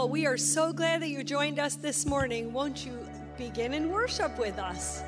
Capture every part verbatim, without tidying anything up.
Well, we are so glad that you joined us this morning. Won't you begin in worship with us?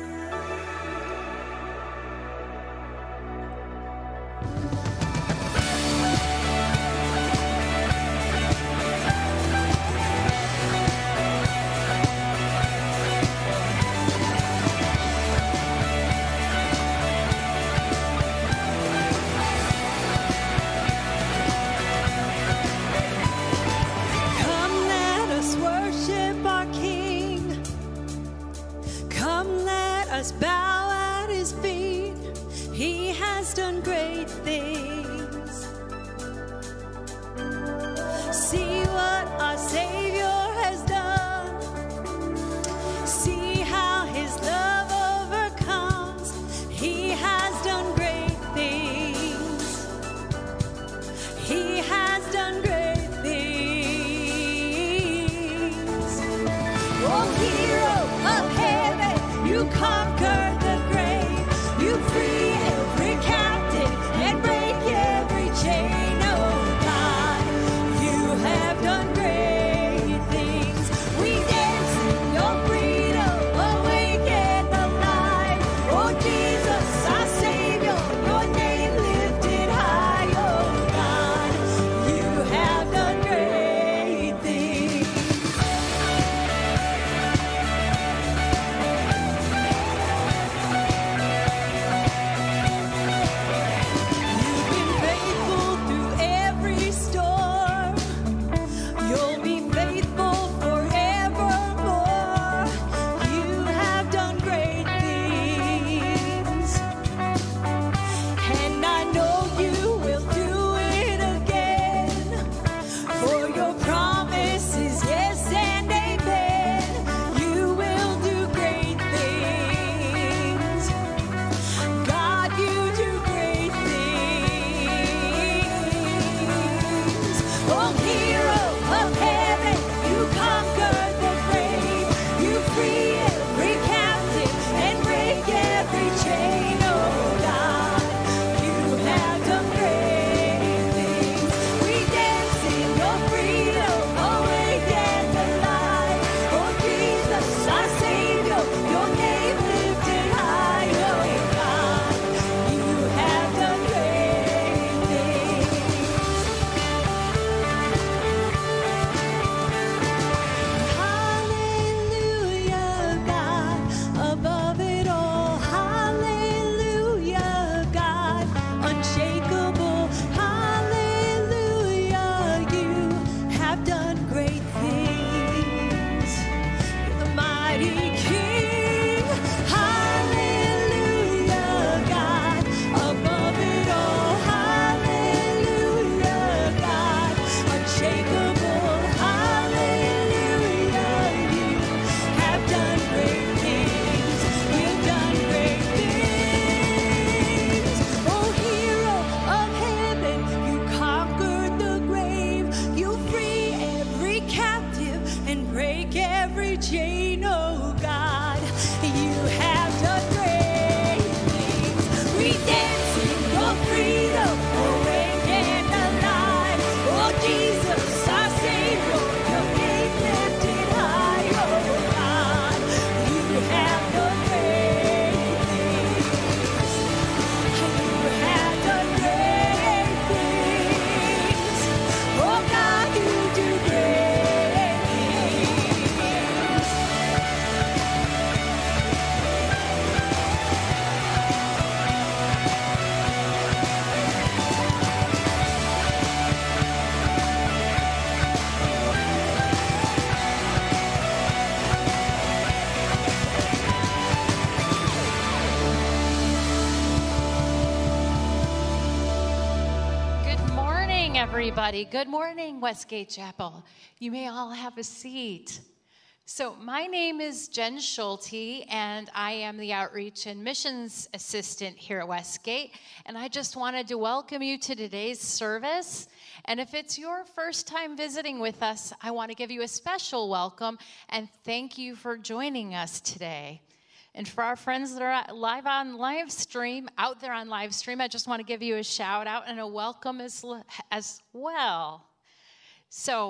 Everybody. Good morning, Westgate Chapel. You may all have a seat. So my name is Jen Schulte, and I am the Outreach and Missions Assistant here at Westgate, and I just wanted to welcome you to today's service. And if it's your first time visiting with us, I want to give you a special welcome and thank you for joining us today. And for our friends that are live on live stream, out there on live stream, I just want to give you a shout out and a welcome as, as well. So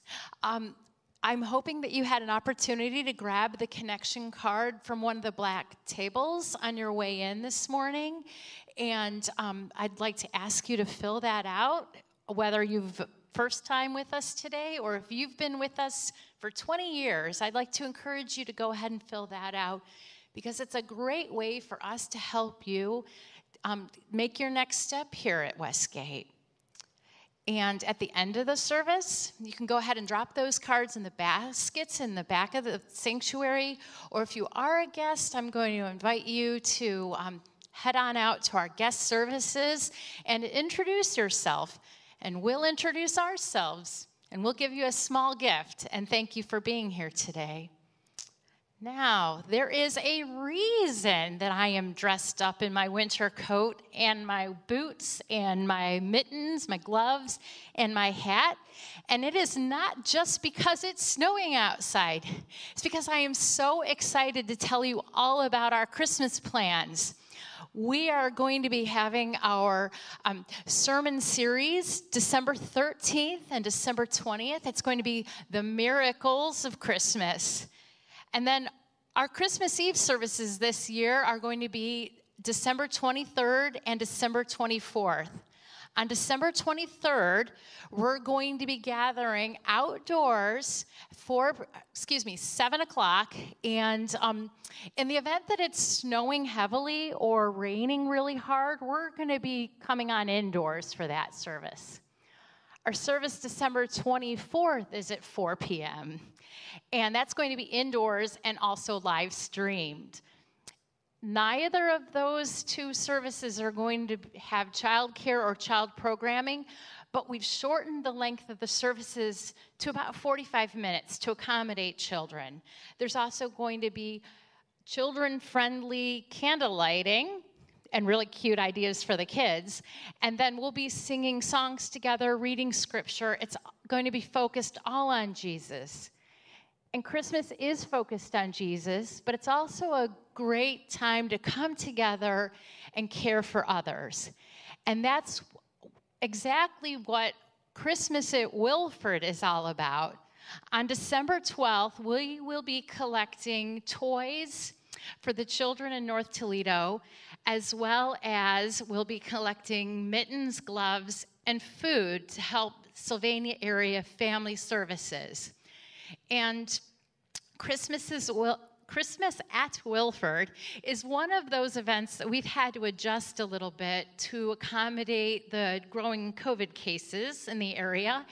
Um, I'm hoping that you had an opportunity to grab the connection card from one of the black tables on your way in this morning. And um, I'd like to ask you to fill that out, whether you've first time with us today or if you've been with us for twenty years. I'd like to encourage you to go ahead and fill that out because it's a great way for us to help you um, make your next step here at Westgate. And at the end of the service, you can go ahead and drop those cards in the baskets in the back of the sanctuary. Or if you are a guest, I'm going to invite you to um, head on out to our guest services and introduce yourself. And we'll introduce ourselves, and we'll give you a small gift. And thank you for being here today. Now, there is a reason that I am dressed up in my winter coat and my boots and my mittens, my gloves, and my hat. And it is not just because it's snowing outside. It's because I am so excited to tell you all about our Christmas plans. We are going to be having our um, sermon series December thirteenth and December twentieth. It's going to be the miracles of Christmas. And then our Christmas Eve services this year are going to be December twenty-third and December twenty-fourth. On December twenty-third, we're going to be gathering outdoors for, excuse me, seven o'clock. And um, in the event that it's snowing heavily or raining really hard, we're going to be coming on indoors for that service. Our service December twenty-fourth is at four p.m., and that's going to be indoors and also live streamed. Neither of those two services are going to have childcare or child programming, but we've shortened the length of the services to about forty-five minutes to accommodate children. There's also going to be children-friendly candle lighting and really cute ideas for the kids. And then we'll be singing songs together, reading scripture. It's going to be focused all on Jesus. And Christmas is focused on Jesus, but it's also a great time to come together and care for others. And that's exactly what Christmas at Wilford is all about. On December twelfth, we will be collecting toys for the children in North Toledo, as well as we'll be collecting mittens, gloves, and food to help Sylvania area family services. And Christmas is Wil- Christmas at Wilford is one of those events that we've had to adjust a little bit to accommodate the growing COVID cases in the area.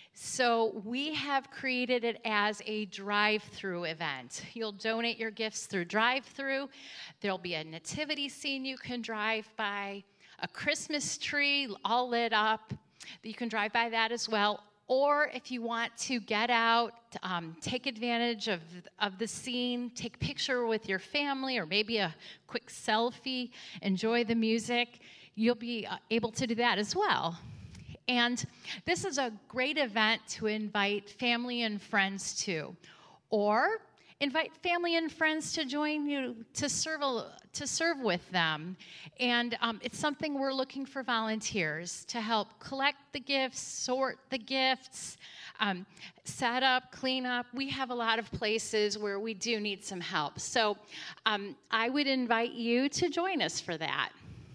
So we have created it as a drive-through event. You'll donate your gifts through drive-through. There'll be a nativity scene you can drive by, a Christmas tree all lit up. You can drive by that as well. Or if you want to get out, um, take advantage of, of the scene, take a picture with your family or maybe a quick selfie, enjoy the music, you'll be able to do that as well. And this is a great event to invite family and friends to. Or invite family and friends to join you to serve, to serve with them. And um, it's something we're looking for volunteers to help collect the gifts, sort the gifts, um, set up, clean up. We have a lot of places where we do need some help. So um, I would invite you to join us for that.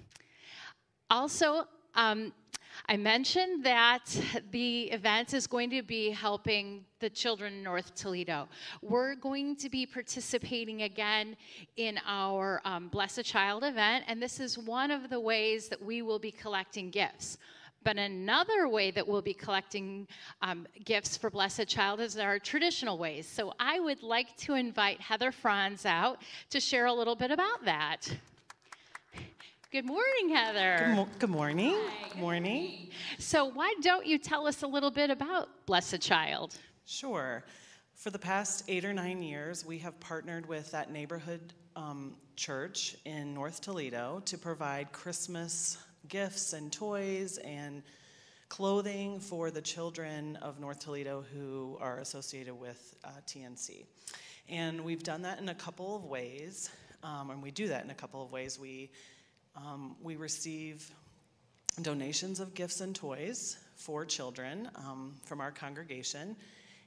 Also, um, I mentioned that the event is going to be helping the children in North Toledo. We're going to be participating again in our um, Bless a Child event, and this is one of the ways that we will be collecting gifts. But another way that we'll be collecting um, gifts for Bless a Child is our traditional ways. So I would like to invite Heather Franz out to share a little bit about that. Good morning, Heather. Good, mo- good morning. Hi, good morning. So why don't you tell us a little bit about Bless a Child? Sure. For the past eight or nine years, we have partnered with that neighborhood um, church in North Toledo to provide Christmas gifts and toys and clothing for the children of North Toledo who are associated with uh, T N C. And we've done that in a couple of ways, um, and we do that in a couple of ways. We Um, we receive donations of gifts and toys for children um, from our congregation,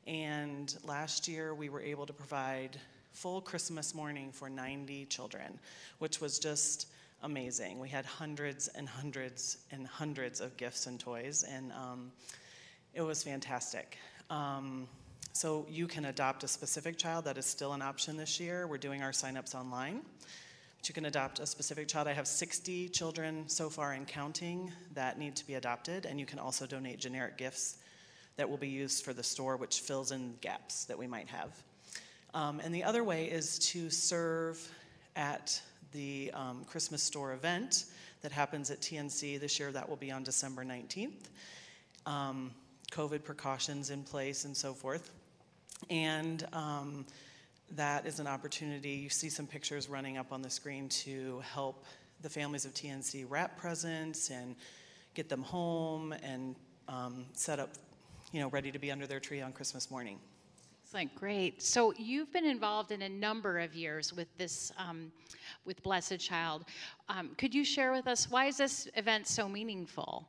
And last year we were able to provide full Christmas morning for ninety children, which was just amazing. We had hundreds and hundreds and hundreds of gifts and toys, and um, it was fantastic. Um, so you can adopt a specific child. That is still an option this year. We're doing our signups online. But you can adopt a specific child. I have sixty children so far and counting that need to be adopted, and you can also donate generic gifts that will be used for the store, which fills in gaps that we might have. Um, and the other way is to serve at the um, Christmas store event that happens at T N C this year. That will be on December nineteenth. Um, COVID precautions in place and so forth. And um, that is an opportunity. You see some pictures running up on the screen to help the families of T N C wrap presents and get them home and um, set up, you know, ready to be under their tree on Christmas morning. Excellent, great. So you've been involved in a number of years with this, um, with Blessed Child. Um, could you share with us, why is this event so meaningful?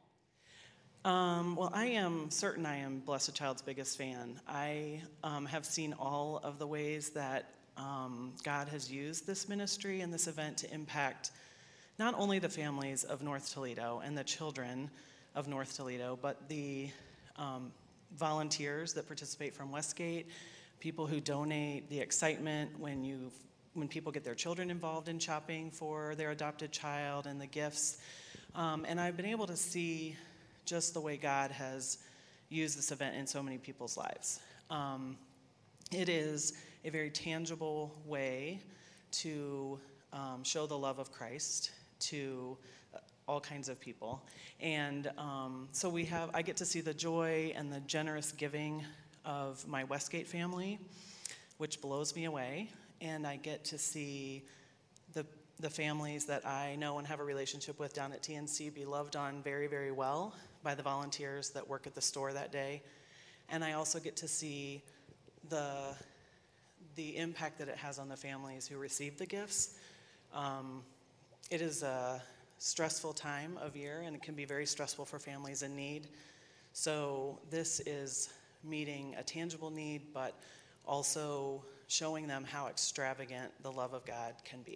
Um, well, I am certain I am Blessed Child's biggest fan. I um, have seen all of the ways that um, God has used this ministry and this event to impact not only the families of North Toledo and the children of North Toledo, but the um, volunteers that participate from Westgate, people who donate, the excitement when you when people get their children involved in shopping for their adopted child, and the gifts. Um, and I've been able to see just the way God has used this event in so many people's lives. Um, it is a very tangible way to um, show the love of Christ to all kinds of people. And um, so we have, I get to see the joy and the generous giving of my Westgate family, which blows me away. And I get to see the the families that I know and have a relationship with down at T N C be loved on very, very well by the volunteers that work at the store that day. And I also get to see the the impact that it has on the families who receive the gifts. Um, it is a stressful time of year, and it can be very stressful for families in need. So this is meeting a tangible need, but also showing them how extravagant the love of God can be.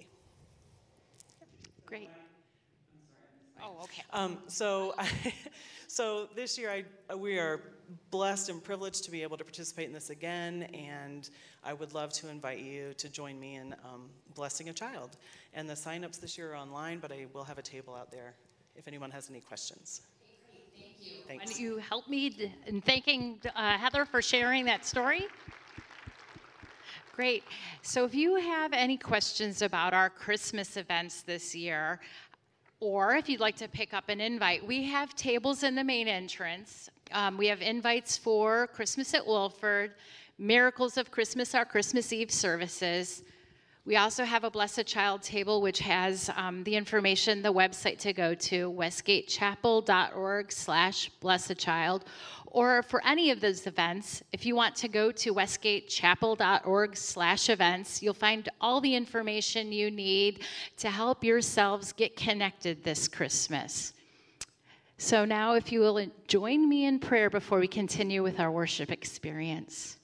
Great. Oh, okay. Um, so, I, so this year I, we are blessed and privileged to be able to participate in this again, and I would love to invite you to join me in um, blessing a child. And the signups this year are online, but I will have a table out there if anyone has any questions. Thank you. Thanks. Why don't you help me in thanking uh, Heather for sharing that story? Great. So if you have any questions about our Christmas events this year, or if you'd like to pick up an invite, we have tables in the main entrance. Um, we have invites for Christmas at Wilford, Miracles of Christmas, our Christmas Eve services. We also have a Blessed Child table, which has um, the information, the website to go to, westgatechapel.org slash Blessed Child. Or for any of those events, if you want to go to westgatechapel.org slash events, you'll find all the information you need to help yourselves get connected this Christmas. So now if you will join me in prayer before we continue with our worship experience.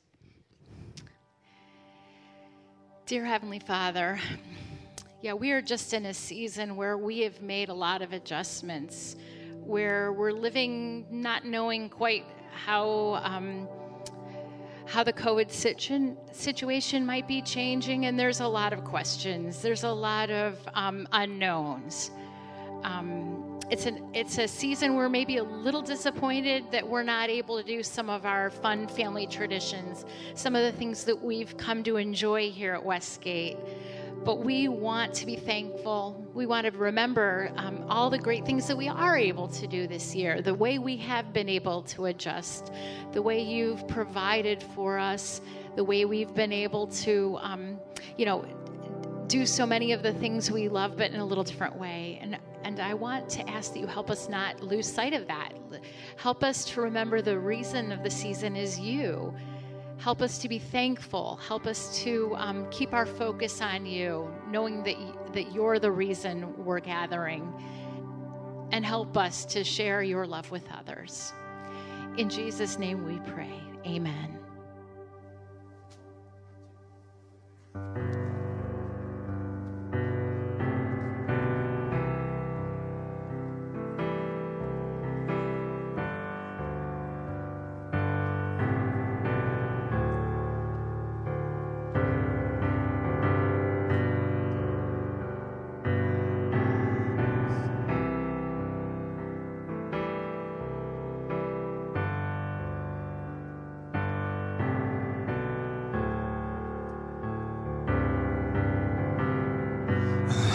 Dear Heavenly Father, yeah, we are just in a season where we have made a lot of adjustments, where we're living not knowing quite how um, how the COVID situ- situation might be changing, and there's a lot of questions. There's a lot of um, unknowns. Um, it's an it's a season where maybe a little disappointed that we're not able to do some of our fun family traditions, some of the things that we've come to enjoy here at Westgate. But we want to be thankful. We want to remember um, all the great things that we are able to do this year, the way we have been able to adjust, the way you've provided for us, the way we've been able to, um, you know, do so many of the things we love, but in a little different way. And and I want to ask that you help us not lose sight of that. Help us to remember the reason of the season is you. Help us to be thankful. Help us to um, keep our focus on you, knowing that, y- that you're the reason we're gathering. And help us to share your love with others. In Jesus' name we pray. Amen.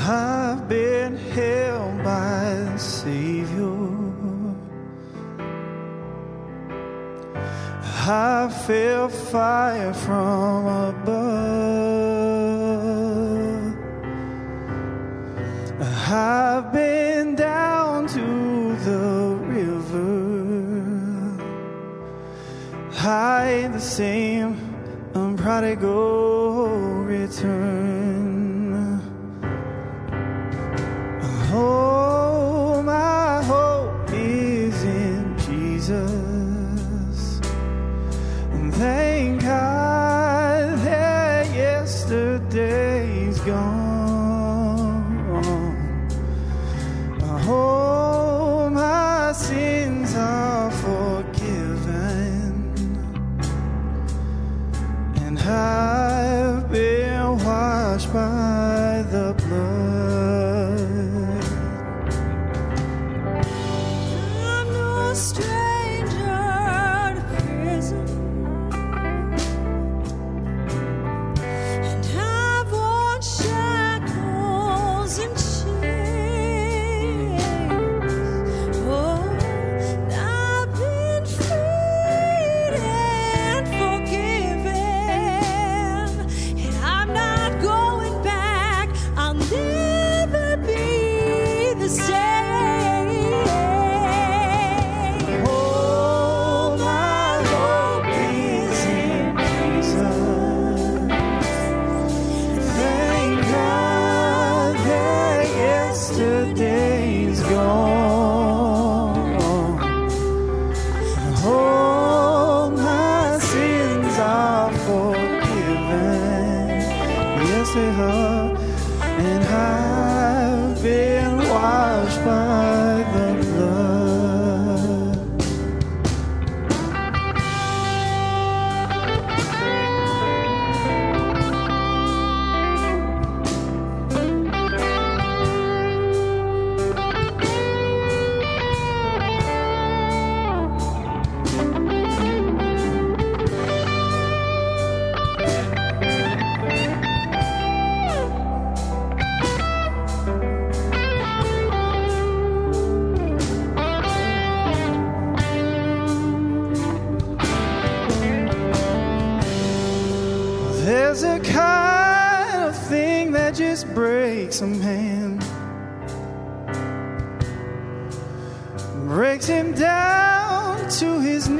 I've been held by the Savior. I feel fire from above. I've been down to the river. I the same prodigal return. Oh, my hope is in Jesus. And thank God that yesterday's gone. Oh, my sins are forgiven, and I've been washed by the blood. I'm no stranger to prison, and I've worn shackles and chains. Oh, I've been freed and forgiven, and I'm not going back. I'll never be the same. Oh, my hope is in Jesus. Thank God that yesterday's gone. Oh, my sins are forgiven. Yes, they are. And I've been washed by the blood. There's a kind of thing that just breaks a man, breaks him down to his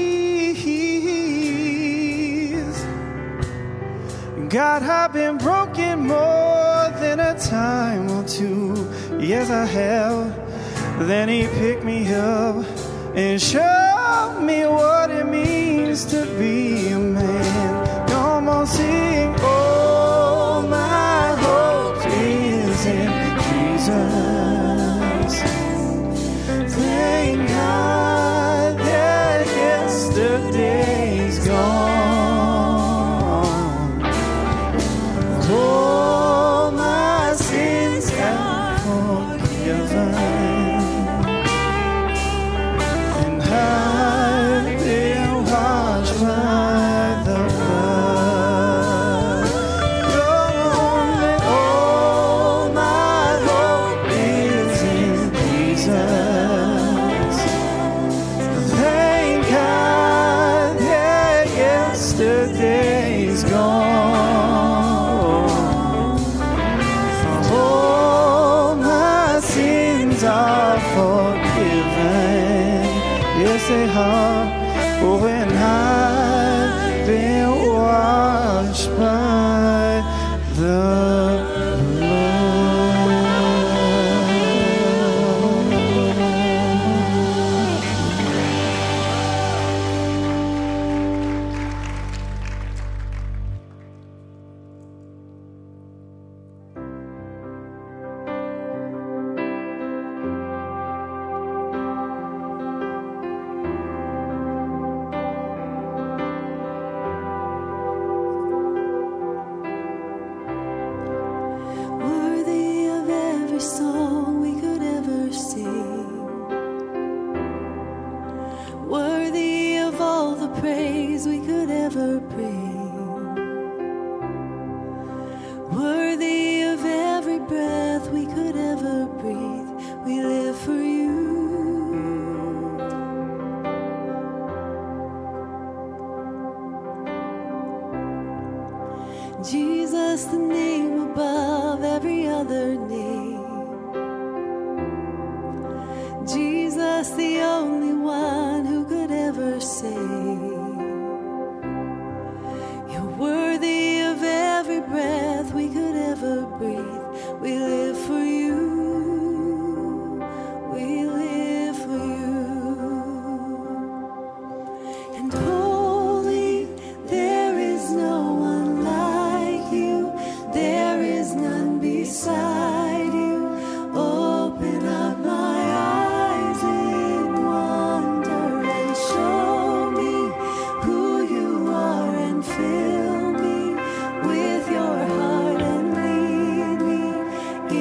knees. God, I've been broken more than a time or two. Yes, I have. Then he picked me up and showed me what it means to be a man. Come on, sing. Oh, my hope is in Jesus. Thank God that yesterday's gone. Oh, my sins are forgiven, and I've been washed by the blood. Come on, and all my hope is in Jesus. Thank God that yesterday's gone. All my sins are forgiven. Yes, they are. Oh, and I've been washed by the breathe. We live for you. Jesus, the name above every other name. Jesus, the only one who could ever save. You're worthy of every breath we could ever breathe. We live for you. We live for you. And holy, there is no one like you. There is none beside you. Open up my eyes in wonder and show me who you are, and fill me with your heart and lead me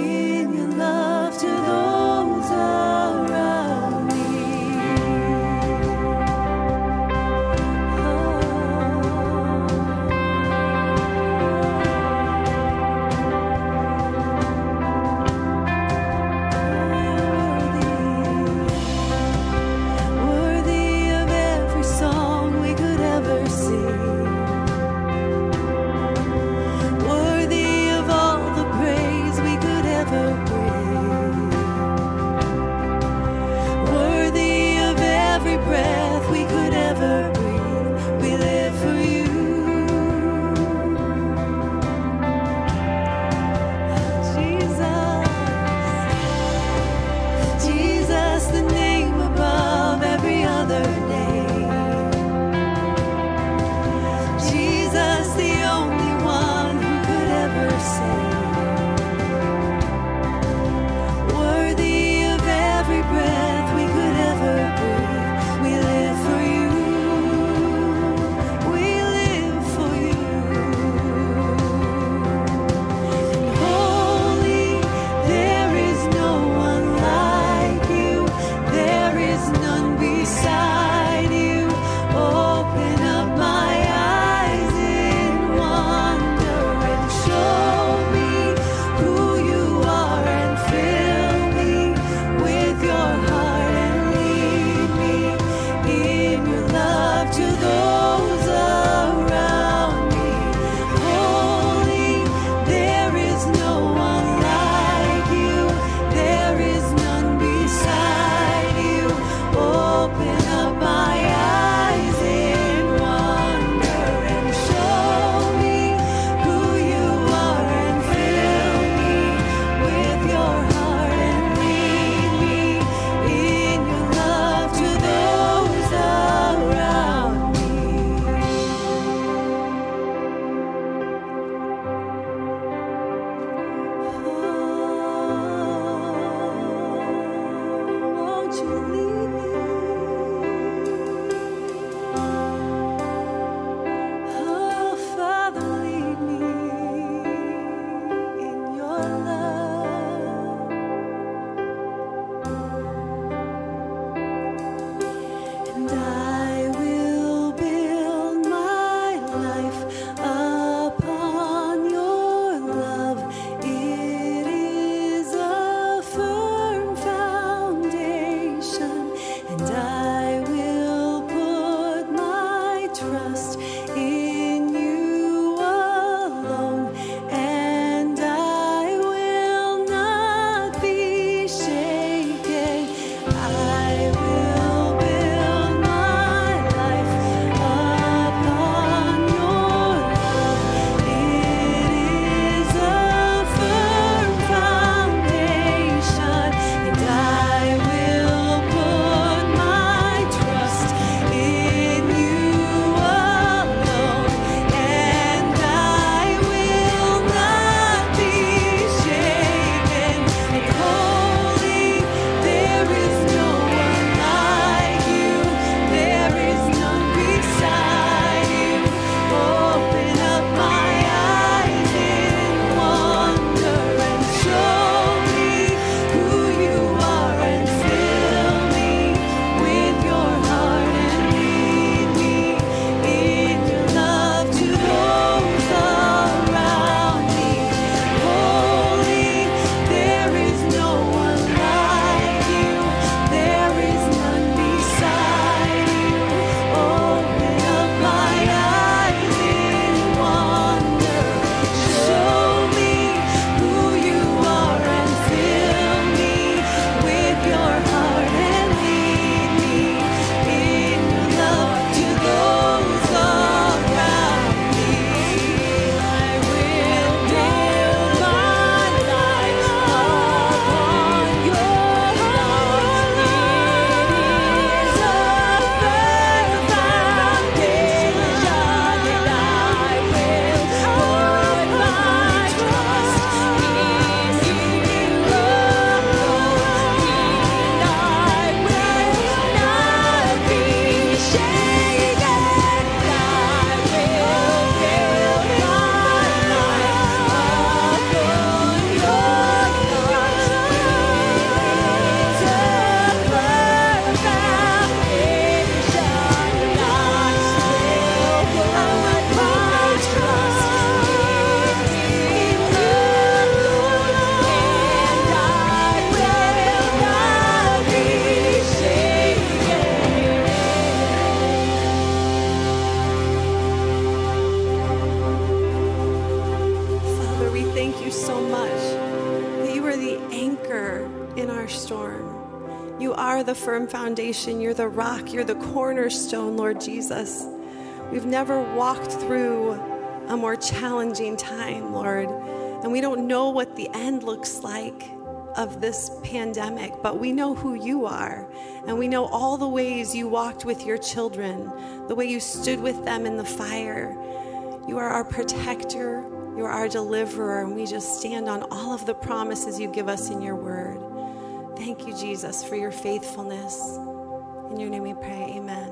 thank you so much that you are the anchor in our storm. You are the firm foundation. You're the rock. You're the cornerstone, Lord Jesus. We've never walked through a more challenging time, Lord, and we don't know what the end looks like of this pandemic, but we know who you are, and we know all the ways you walked with your children, the way you stood with them in the fire. You are our protector, you are our deliverer, and we just stand on all of the promises you give us in your word. Thank you, Jesus, for your faithfulness. In your name we pray, amen.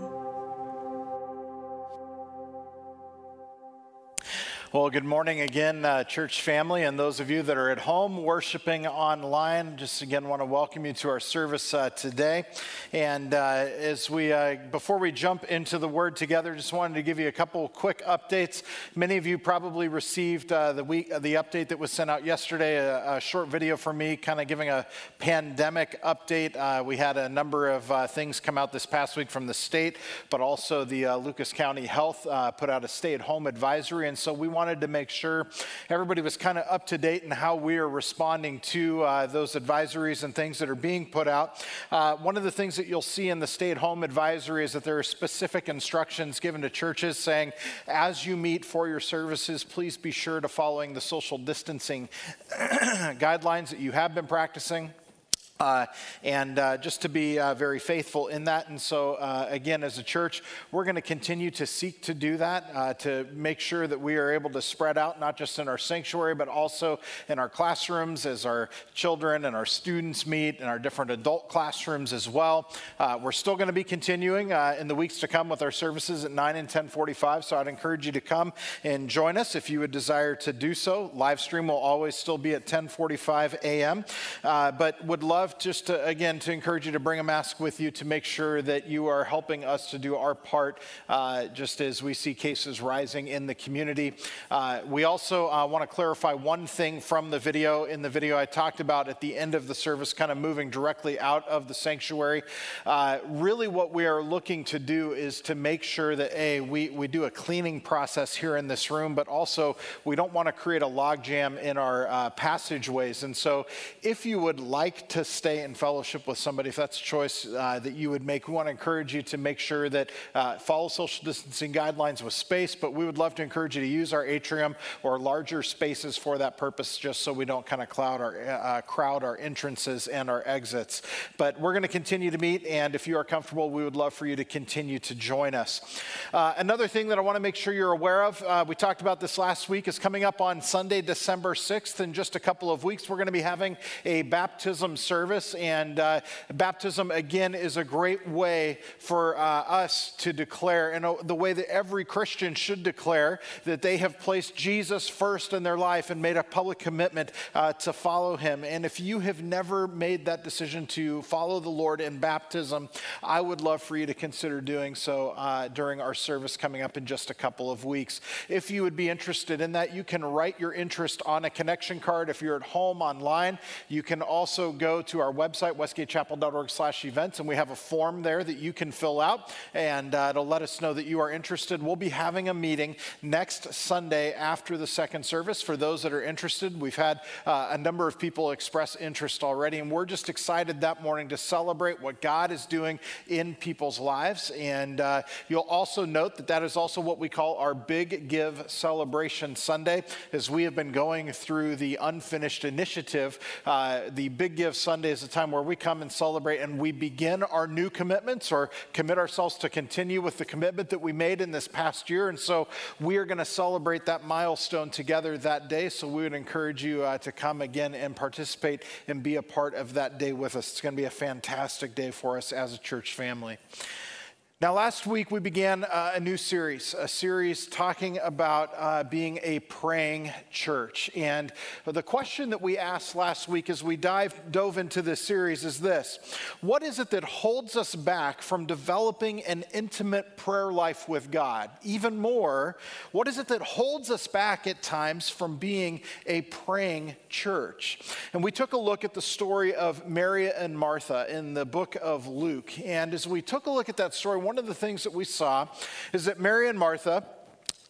Well, good morning again, uh, church family, and those of you that are at home worshiping online. Just again want to welcome you to our service uh, today. And uh, as we, uh, before we jump into the Word together, just wanted to give you a couple quick updates. Many of you probably received uh, the week, uh, the update that was sent out yesterday, a, a short video from me, kind of giving a pandemic update. Uh, we had a number of uh, things come out this past week from the state, but also the uh, Lucas County Health uh, put out a stay-at-home advisory, and so we want wanted to make sure everybody was kind of up to date in how we are responding to uh, those advisories and things that are being put out. Uh, one of the things that you'll see in the stay-at-home advisory is that there are specific instructions given to churches saying, as you meet for your services, please be sure to following the social distancing guidelines that you have been practicing. Uh, and uh, just to be uh, very faithful in that. And so, uh, again, as a church, we're going to continue to seek to do that, uh, to make sure that we are able to spread out, not just in our sanctuary, but also in our classrooms as our children and our students meet, in our different adult classrooms as well. Uh, we're still going to be continuing uh, in the weeks to come with our services at nine and ten forty-five, so I'd encourage you to come and join us if you would desire to do so. Live stream will always still be at ten forty-five a.m., uh, but would love just to, again, to encourage you to bring a mask with you to make sure that you are helping us to do our part uh, just as we see cases rising in the community. Uh, we also uh, want to clarify one thing from the video. In the video I talked about at the end of the service, kind of moving directly out of the sanctuary. Uh, really what we are looking to do is to make sure that, A, we, we do a cleaning process here in this room, but also we don't want to create a logjam in our uh, passageways. And so if you would like to stay in fellowship with somebody, if that's a choice uh, that you would make, we want to encourage you to make sure that uh, follow social distancing guidelines with space, but we would love to encourage you to use our atrium or larger spaces for that purpose, just so we don't kind of cloud our, uh, crowd our entrances and our exits. But we're going to continue to meet, and if you are comfortable, we would love for you to continue to join us. Uh, another thing that I want to make sure you're aware of, uh, we talked about this last week, is coming up on Sunday, December sixth. In just a couple of weeks, we're going to be having a baptism service. And uh, baptism, again, is a great way for uh, us to declare, and the way that every Christian should declare, that they have placed Jesus first in their life and made a public commitment uh, to follow him. And if you have never made that decision to follow the Lord in baptism, I would love for you to consider doing so uh, during our service coming up in just a couple of weeks. If you would be interested in that, you can write your interest on a connection card. If you're at home online, you can also go to our website, westgatechapel.org slash events, and we have a form there that you can fill out, and uh, it'll let us know that you are interested. We'll be having a meeting next Sunday after the second service for those that are interested. We've had uh, a number of people express interest already, and we're just excited that morning to celebrate what God is doing in people's lives. And uh, you'll also note that that is also what we call our Big Give Celebration Sunday, as we have been going through the Unfinished Initiative. Uh, the Big Give Sunday is a time where we come and celebrate, and we begin our new commitments or commit ourselves to continue with the commitment that we made in this past year. And so we are going to celebrate that milestone together that day. So we would encourage you uh, to come again and participate and be a part of that day with us. It's going to be a fantastic day for us as a church family. Now, last week we began uh, a new series, a series talking about uh, being a praying church. And the question that we asked last week as we dive, dove into this series is this: what is it that holds us back from developing an intimate prayer life with God? Even more, what is it that holds us back at times from being a praying church? And we took a look at the story of Mary and Martha in the book of Luke. And as we took a look at that story, one of the things that we saw is that Mary and Martha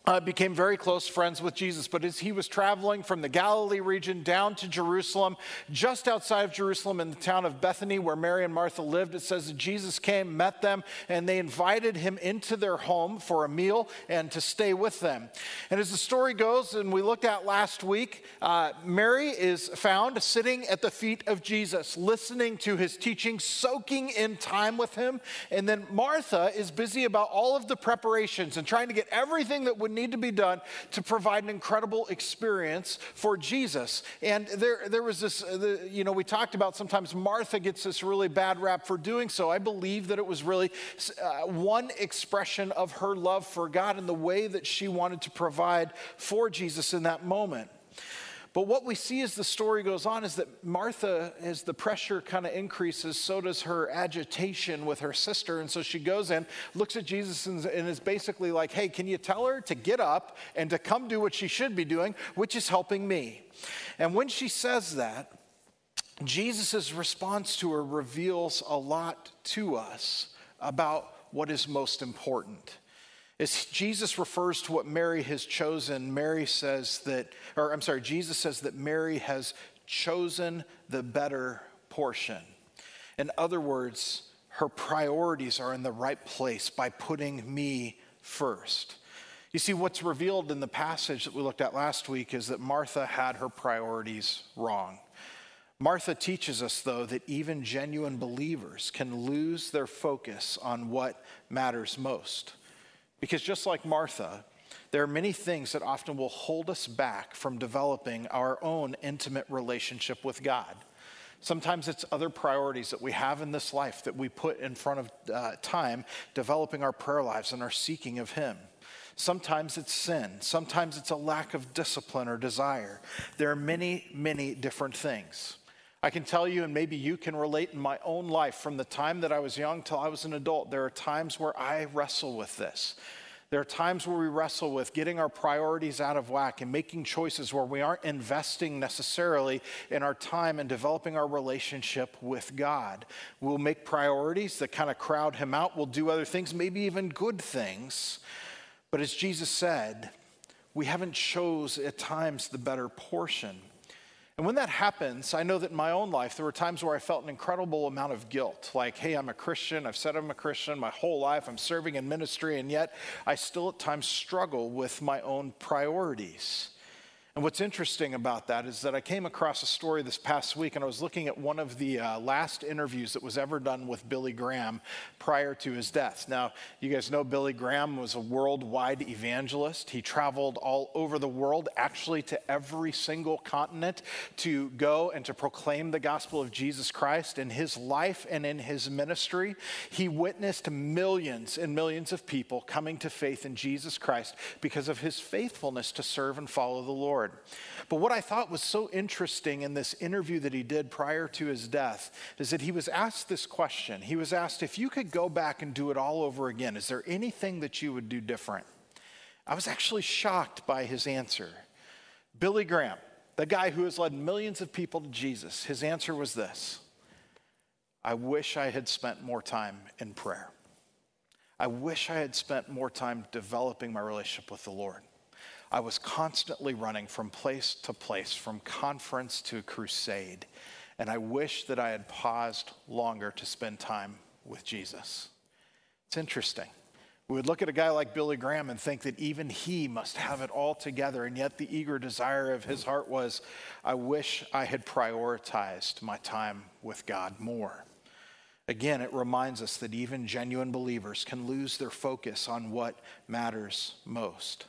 Uh, became very close friends with Jesus. But as he was traveling from the Galilee region down to Jerusalem, just outside of Jerusalem in the town of Bethany where Mary and Martha lived, it says that Jesus came, met them, and they invited him into their home for a meal and to stay with them. And as the story goes, and we looked at last week, uh, Mary is found sitting at the feet of Jesus, listening to his teaching, soaking in time with him. And then Martha is busy about all of the preparations and trying to get everything that would need to be done to provide an incredible experience for Jesus. And there, there was this, uh, the, you know, we talked about sometimes Martha gets this really bad rap for doing so. I believe that it was really uh, one expression of her love for God and the way that she wanted to provide for Jesus in that moment. But what we see as the story goes on is that Martha, as the pressure kind of increases, so does her agitation with her sister. And so she goes in, looks at Jesus, and, and is basically like, hey, can you tell her to get up and to come do what she should be doing, which is helping me? And when she says that, Jesus' response to her reveals a lot to us about what is most important. As Jesus refers to what Mary has chosen, Mary says that, or I'm sorry, Jesus says that Mary has chosen the better portion. In other words, her priorities are in the right place by putting me first. You see, what's revealed in the passage that we looked at last week is that Martha had her priorities wrong. Martha teaches us, though, that even genuine believers can lose their focus on what matters most. Because just like Martha, there are many things that often will hold us back from developing our own intimate relationship with God. Sometimes it's other priorities that we have in this life that we put in front of uh, time, developing our prayer lives and our seeking of Him. Sometimes it's sin. Sometimes it's a lack of discipline or desire. There are many, many different things. I can tell you, and maybe you can relate in my own life, from the time that I was young till I was an adult, there are times where I wrestle with this. There are times where we wrestle with getting our priorities out of whack and making choices where we aren't investing necessarily in our time and developing our relationship with God. We'll make priorities that kind of crowd Him out. We'll do other things, maybe even good things. But as Jesus said, we haven't chose at times the better portion. And when that happens, I know that in my own life, there were times where I felt an incredible amount of guilt. Like, hey, I'm a Christian. I've said I'm a Christian my whole life. I'm serving in ministry. And yet I still at times struggle with my own priorities. And what's interesting about that is that I came across a story this past week, and I was looking at one of the uh, last interviews that was ever done with Billy Graham prior to his death. Now, you guys know Billy Graham was a worldwide evangelist. He traveled all over the world, actually to every single continent, to go and to proclaim the gospel of Jesus Christ. In his life and in his ministry, he witnessed millions and millions of people coming to faith in Jesus Christ because of his faithfulness to serve and follow the Lord. But what I thought was so interesting in this interview that he did prior to his death is that he was asked this question. He was asked, if you could go back and do it all over again, is there anything that you would do different? I was actually shocked by his answer. Billy Graham, the guy who has led millions of people to Jesus, his answer was this: I wish I had spent more time in prayer. I wish I had spent more time developing my relationship with the Lord. I was constantly running from place to place, from conference to crusade, and I wish that I had paused longer to spend time with Jesus. It's interesting. We would look at a guy like Billy Graham and think that even he must have it all together, and yet the eager desire of his heart was, I wish I had prioritized my time with God more. Again, it reminds us that even genuine believers can lose their focus on what matters most.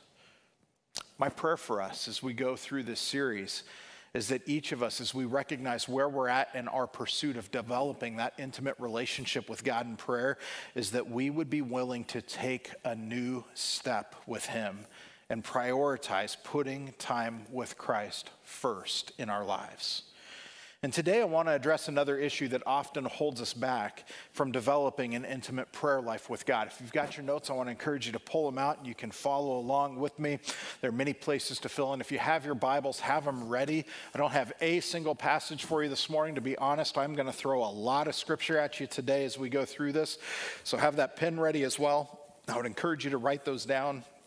My prayer for us as we go through this series is that each of us, as we recognize where we're at in our pursuit of developing that intimate relationship with God in prayer, is that we would be willing to take a new step with Him and prioritize putting time with Christ first in our lives. And today I want to address another issue that often holds us back from developing an intimate prayer life with God. If you've got your notes, I want to encourage you to pull them out and you can follow along with me. There are many places to fill in. If you have your Bibles, have them ready. I don't have a single passage for you this morning. To be honest, I'm going to throw a lot of scripture at you today as we go through this. So have that pen ready as well. I would encourage you to write those down.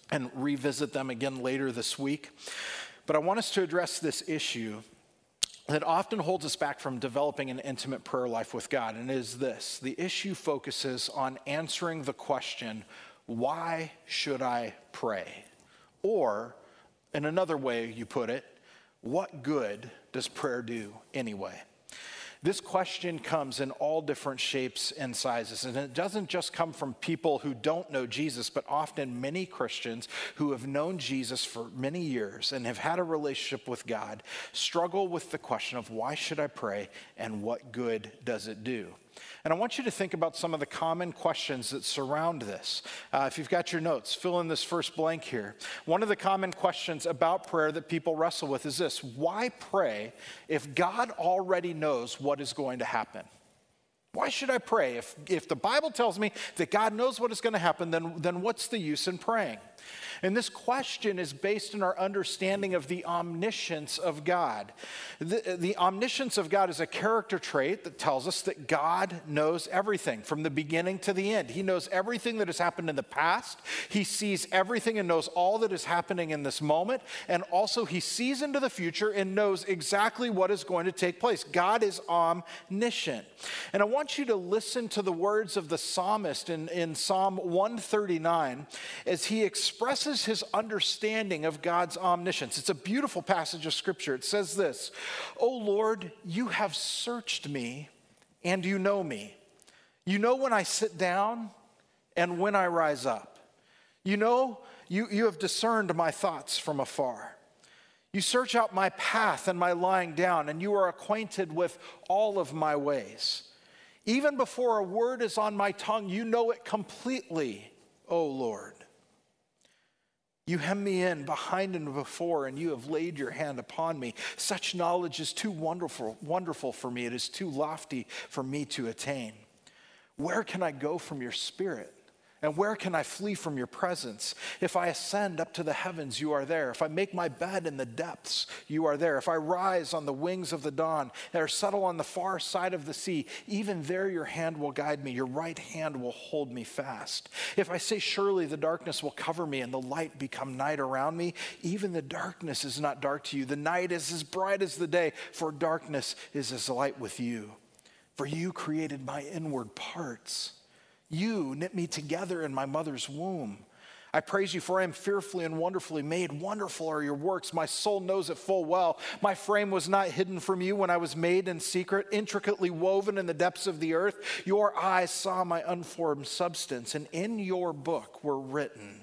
and revisit them again later this week. But I want us to address this issue that often holds us back from developing an intimate prayer life with God, and it is this. The issue focuses on answering the question, why should I pray? Or, in another way you put it, what good does prayer do anyway? This question comes in all different shapes and sizes, and it doesn't just come from people who don't know Jesus, but often many Christians who have known Jesus for many years and have had a relationship with God struggle with the question of why should I pray and what good does it do? And I want you to think about some of the common questions that surround this. Uh, if you've got your notes, fill in this first blank here. One of the common questions about prayer that people wrestle with is this: why pray if God already knows what is going to happen? Why should I pray? If, if the Bible tells me that God knows what is going to happen, then, then what's the use in praying? And this question is based on our understanding of the omniscience of God. The, the omniscience of God is a character trait that tells us that God knows everything from the beginning to the end. He knows everything that has happened in the past. He sees everything and knows all that is happening in this moment. And also he sees into the future and knows exactly what is going to take place. God is omniscient. And I want you to listen to the words of the psalmist in, in Psalm one thirty-nine as he expresses his understanding of God's omniscience. It's a beautiful passage of scripture. It says this: "O Lord, you have searched me and you know me. You know when I sit down and when I rise up. You know, you, you have discerned my thoughts from afar. You search out my path and my lying down, and you are acquainted with all of my ways. Even before a word is on my tongue, you know it completely, O Lord. You hem me in behind and before, and you have laid your hand upon me. Such knowledge is too wonderful, wonderful for me. It is too lofty for me to attain. Where can I go from your spirit? And where can I flee from your presence? If I ascend up to the heavens, you are there. If I make my bed in the depths, you are there. If I rise on the wings of the dawn or settle on the far side of the sea, even there your hand will guide me. Your right hand will hold me fast. If I say, surely the darkness will cover me and the light become night around me, even the darkness is not dark to you. The night is as bright as the day, for darkness is as light with you. For you created my inward parts. You knit me together in my mother's womb. I praise you, for I am fearfully and wonderfully made. Wonderful are your works. My soul knows it full well. My frame was not hidden from you when I was made in secret, intricately woven in the depths of the earth. Your eyes saw my unformed substance, and in your book were written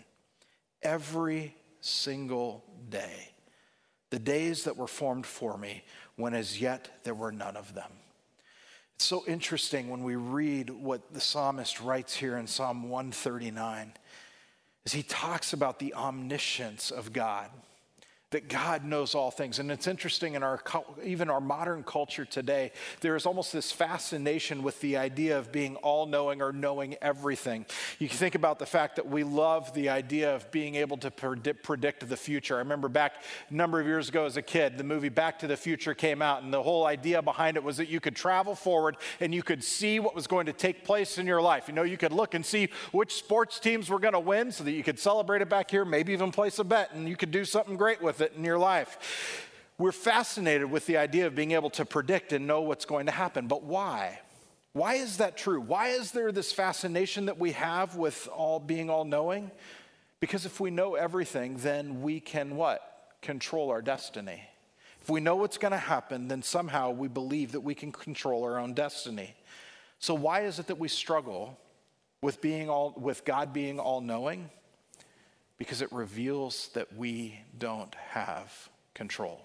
every single day, the days that were formed for me, when as yet there were none of them. It's so interesting when we read what the psalmist writes here in Psalm one thirty-nine, as he talks about the omniscience of God, that God knows all things. And it's interesting in our, even our modern culture today, there is almost this fascination with the idea of being all-knowing or knowing everything. You can think about the fact that we love the idea of being able to predict, predict the future. I remember back a number of years ago as a kid, the movie Back to the Future came out, and the whole idea behind it was that you could travel forward and you could see what was going to take place in your life. You know, you could look and see which sports teams were going to win so that you could celebrate it back here, maybe even place a bet, and you could do something great with it in your life. We're fascinated with the idea of being able to predict and know what's going to happen. But why? Why is that true? Why is there this fascination that we have with all being all-knowing? Because if we know everything, then we can what? Control our destiny. If we know what's going to happen, then somehow we believe that we can control our own destiny. So why is it that we struggle with being all with God being all-knowing? Because it reveals that we don't have control.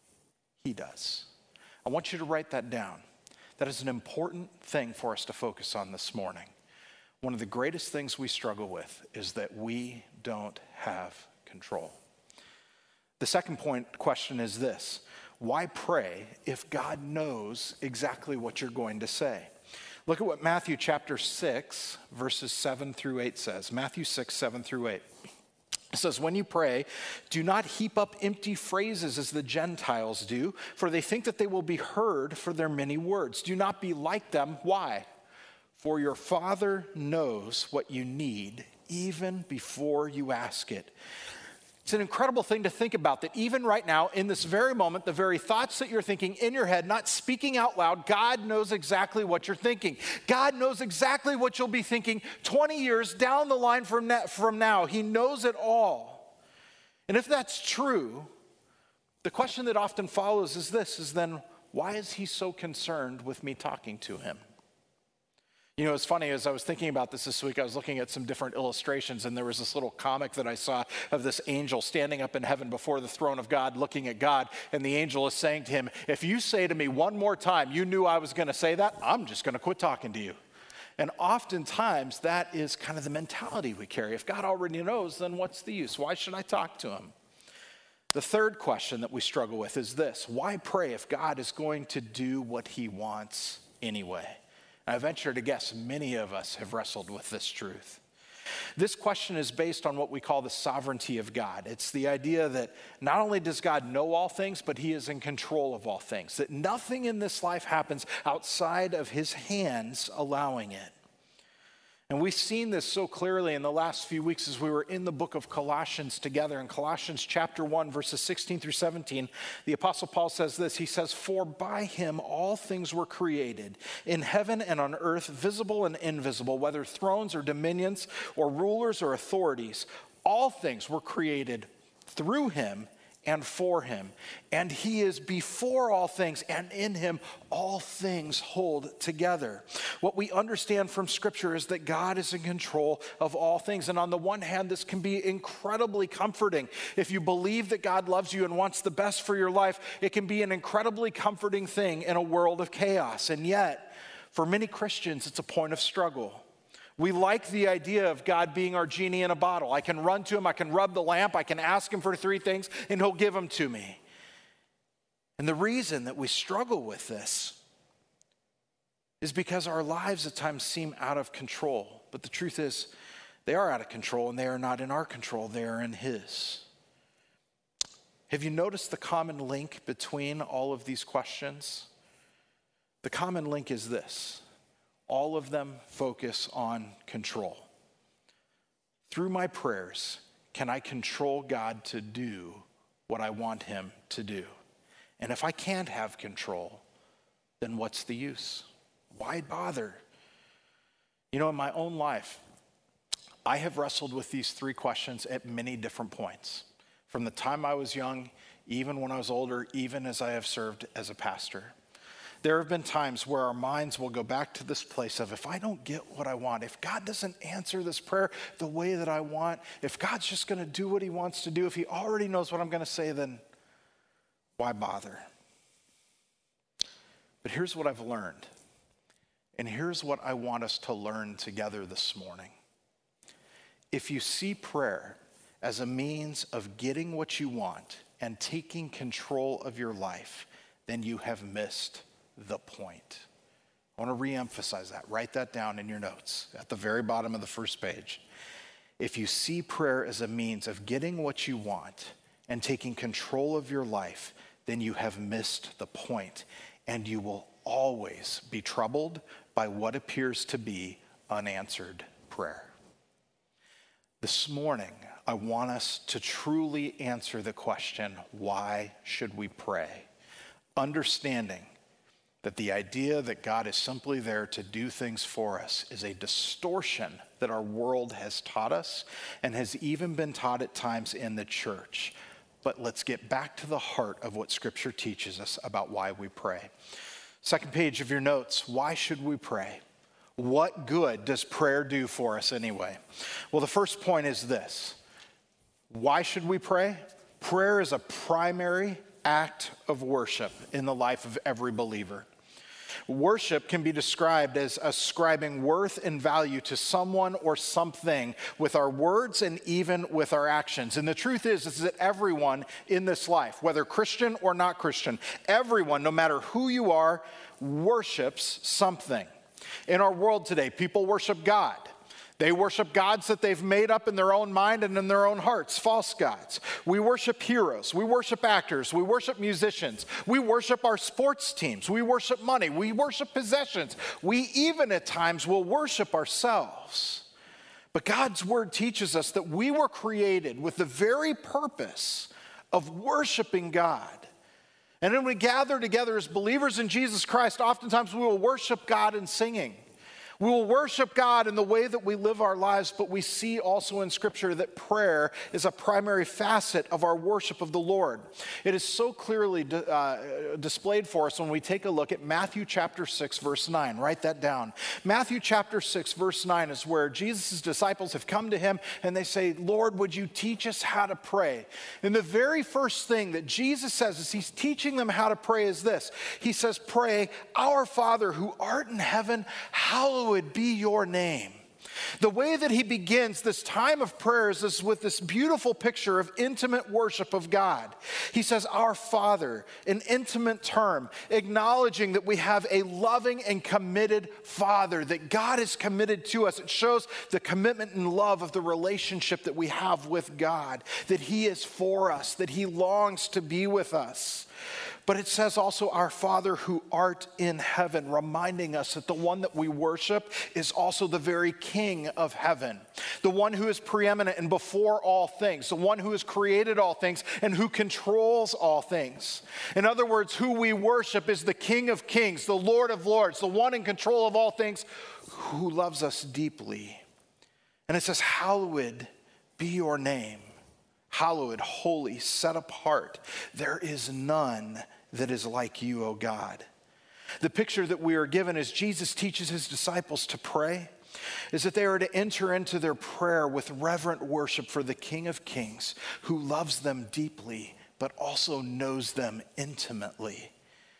He does. I want you to write that down. That is an important thing for us to focus on this morning. One of the greatest things we struggle with is that we don't have control. The second point question is this: why pray if God knows exactly what you're going to say? Look at what Matthew chapter six, verses seven through eight says. Matthew six, seven through eight. It says, when you pray, do not heap up empty phrases as the Gentiles do, for they think that they will be heard for their many words. Do not be like them. Why? For your Father knows what you need even before you ask it. It's an incredible thing to think about, that even right now, in this very moment, the very thoughts that you're thinking in your head, not speaking out loud, God knows exactly what you're thinking. God knows exactly what you'll be thinking twenty years down the line from now. He knows it all. And if that's true, the question that often follows is this, is then why is he so concerned with me talking to him? You know, it's funny, as I was thinking about this this week, I was looking at some different illustrations, and there was this little comic that I saw of this angel standing up in heaven before the throne of God, looking at God, and the angel is saying to him, if you say to me one more time, you knew I was going to say that, I'm just going to quit talking to you. And oftentimes, that is kind of the mentality we carry. If God already knows, then what's the use? Why should I talk to him? The third question that we struggle with is this: why pray if God is going to do what he wants anyway? I venture to guess many of us have wrestled with this truth. This question is based on what we call the sovereignty of God. It's the idea that not only does God know all things, but he is in control of all things, that nothing in this life happens outside of his hands allowing it. And we've seen this so clearly in the last few weeks as we were in the book of Colossians together. In Colossians chapter one, verses sixteen through seventeen, the Apostle Paul says this. He says, for by him all things were created, in heaven and on earth, visible and invisible, whether thrones or dominions or rulers or authorities. All things were created through him and for him. And he is before all things, and in him all things hold together. What we understand from Scripture is that God is in control of all things. And on the one hand, this can be incredibly comforting. If you believe that God loves you and wants the best for your life, it can be an incredibly comforting thing in a world of chaos. And yet, for many Christians, it's a point of struggle. We like the idea of God being our genie in a bottle. I can run to him, I can rub the lamp, I can ask him for three things, and he'll give them to me. And the reason that we struggle with this is because our lives at times seem out of control. But the truth is, they are out of control, and they are not in our control, they are in his. Have you noticed the common link between all of these questions? The common link is this. All of them focus on control. Through my prayers, can I control God to do what I want him to do? And if I can't have control, then what's the use? Why bother? You know, in my own life, I have wrestled with these three questions at many different points. From the time I was young, even when I was older, even as I have served as a pastor. There have been times where our minds will go back to this place of, if I don't get what I want, if God doesn't answer this prayer the way that I want, if God's just going to do what he wants to do, if he already knows what I'm going to say, then why bother? But here's what I've learned, and here's what I want us to learn together this morning. If you see prayer as a means of getting what you want and taking control of your life, then you have missed the point. I want to reemphasize that. Write that down in your notes at the very bottom of the first page. If you see prayer as a means of getting what you want and taking control of your life, then you have missed the point, and you will always be troubled by what appears to be unanswered prayer. This morning, I want us to truly answer the question, why should we pray? Understanding that the idea that God is simply there to do things for us is a distortion that our world has taught us and has even been taught at times in the church. But let's get back to the heart of what Scripture teaches us about why we pray. Second page of your notes, why should we pray? What good does prayer do for us anyway? Well, the first point is this. Why should we pray? Prayer is a primary act of worship in the life of every believer. Worship can be described as ascribing worth and value to someone or something with our words and even with our actions. And the truth is, is that everyone in this life, whether Christian or not Christian, everyone, no matter who you are, worships something. In our world today, people worship God. They worship gods that they've made up in their own mind and in their own hearts, false gods. We worship heroes. We worship actors. We worship musicians. We worship our sports teams. We worship money. We worship possessions. We even at times will worship ourselves. But God's word teaches us that we were created with the very purpose of worshiping God. And when we gather together as believers in Jesus Christ, oftentimes we will worship God in singing. We will worship God in the way that we live our lives, but we see also in Scripture that prayer is a primary facet of our worship of the Lord. It is so clearly uh, displayed for us when we take a look at Matthew chapter six, verse nine. Write that down. Matthew chapter six, verse nine is where Jesus' disciples have come to him and they say, Lord, would you teach us how to pray? And the very first thing that Jesus says as he's teaching them how to pray is this. He says, pray, our Father who art in heaven, hallowed would be your name. The way that he begins this time of prayers is with this beautiful picture of intimate worship of God. He says, our Father, an intimate term, acknowledging that we have a loving and committed Father, that God is committed to us. It shows the commitment and love of the relationship that we have with God, that he is for us, that he longs to be with us. But it says also our Father who art in heaven, reminding us that the one that we worship is also the very King of heaven, the one who is preeminent and before all things, the one who has created all things and who controls all things. In other words, who we worship is the King of kings, the Lord of lords, the one in control of all things, who loves us deeply. And it says, hallowed be your name. Hallowed, holy, set apart. There is none that is like you, O God. The picture that we are given as Jesus teaches his disciples to pray is that they are to enter into their prayer with reverent worship for the King of Kings, who loves them deeply, but also knows them intimately.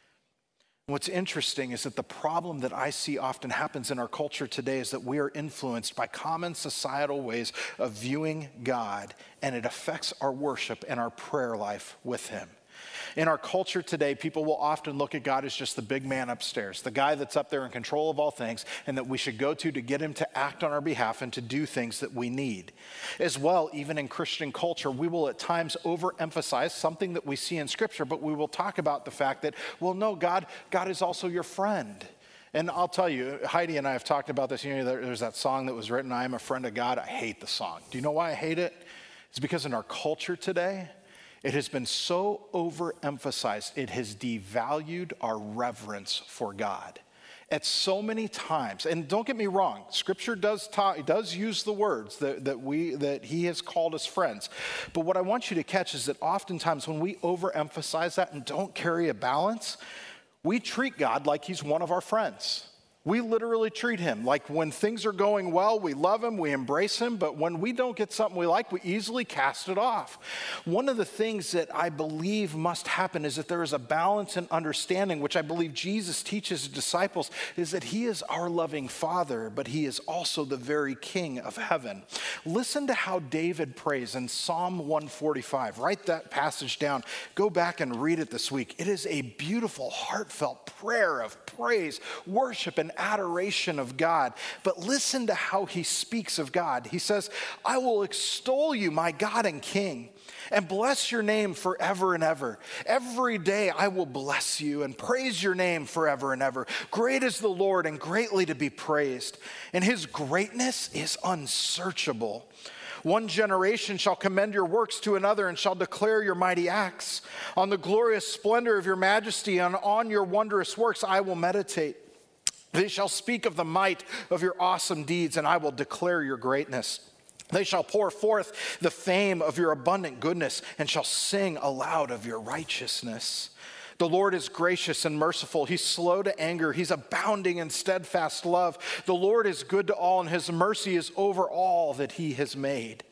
What's interesting is that the problem that I see often happens in our culture today is that we are influenced by common societal ways of viewing God, and it affects our worship and our prayer life with him. In our culture today, people will often look at God as just the big man upstairs, the guy that's up there in control of all things, and that we should go to to get him to act on our behalf and to do things that we need. As well, even in Christian culture, we will at times overemphasize something that we see in Scripture, but we will talk about the fact that, well, no, God, God is also your friend. And I'll tell you, Heidi and I have talked about this. You know, there's that song that was written, I am a friend of God. I hate the song. Do you know why I hate it? It's because in our culture today, it has been so overemphasized, it has devalued our reverence for God. At so many times, and don't get me wrong, Scripture does talk, does use the words that, that we that he has called us friends. But what I want you to catch is that oftentimes when we overemphasize that and don't carry a balance, we treat God like he's one of our friends. We literally treat him like when things are going well, we love him, we embrace him, but when we don't get something we like, we easily cast it off. One of the things that I believe must happen is that there is a balance and understanding, which I believe Jesus teaches his disciples, is that he is our loving Father, but he is also the very King of heaven. Listen to how David prays in Psalm one forty-five. Write that passage down. Go back and read it this week. It is a beautiful, heartfelt prayer of praise, worship, and adoration of God. But listen to how he speaks of God. He says, I will extol you, my God and King, and bless your name forever and ever. Every day I will bless you and praise your name forever and ever. Great is the Lord and greatly to be praised, and his greatness is unsearchable. One generation shall commend your works to another and shall declare your mighty acts. On the glorious splendor of your majesty and on your wondrous works I will meditate. They shall speak of the might of your awesome deeds, and I will declare your greatness. They shall pour forth the fame of your abundant goodness and shall sing aloud of your righteousness. The Lord is gracious and merciful. He's slow to anger. He's abounding in steadfast love. The Lord is good to all, and his mercy is over all that he has made.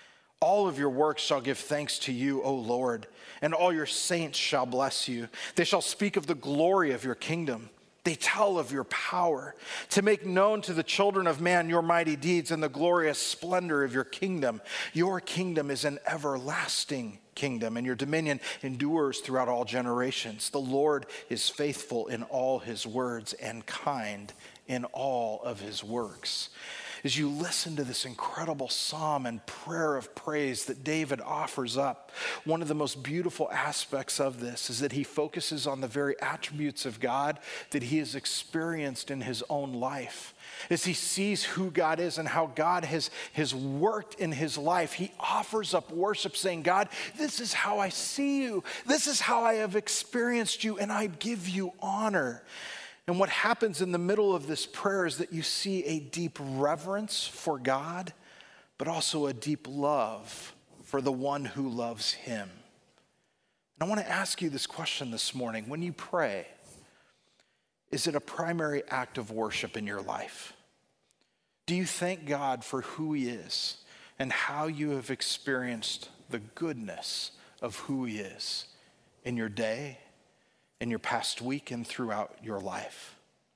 All of your works shall give thanks to you, O Lord, and all your saints shall bless you. They shall speak of the glory of your kingdom. They tell of your power to make known to the children of man your mighty deeds and the glorious splendor of your kingdom. Your kingdom is an everlasting kingdom, and your dominion endures throughout all generations. The Lord is faithful in all his words and kind in all of his works. as you listen to this incredible psalm and prayer of praise that David offers up, one of the most beautiful aspects of this is that he focuses on the very attributes of God that he has experienced in his own life. As he sees who God is and how God has, has worked in his life, he offers up worship saying, God, this is how I see you. This is how I have experienced you, and I give you honor. And what happens in the middle of this prayer is that you see a deep reverence for God, but also a deep love for the one who loves him. And I want to ask you this question this morning. When you pray, is it a primary act of worship in your life? Do you thank God for who he is and how you have experienced the goodness of who he is in your day, in your past week, and throughout your life?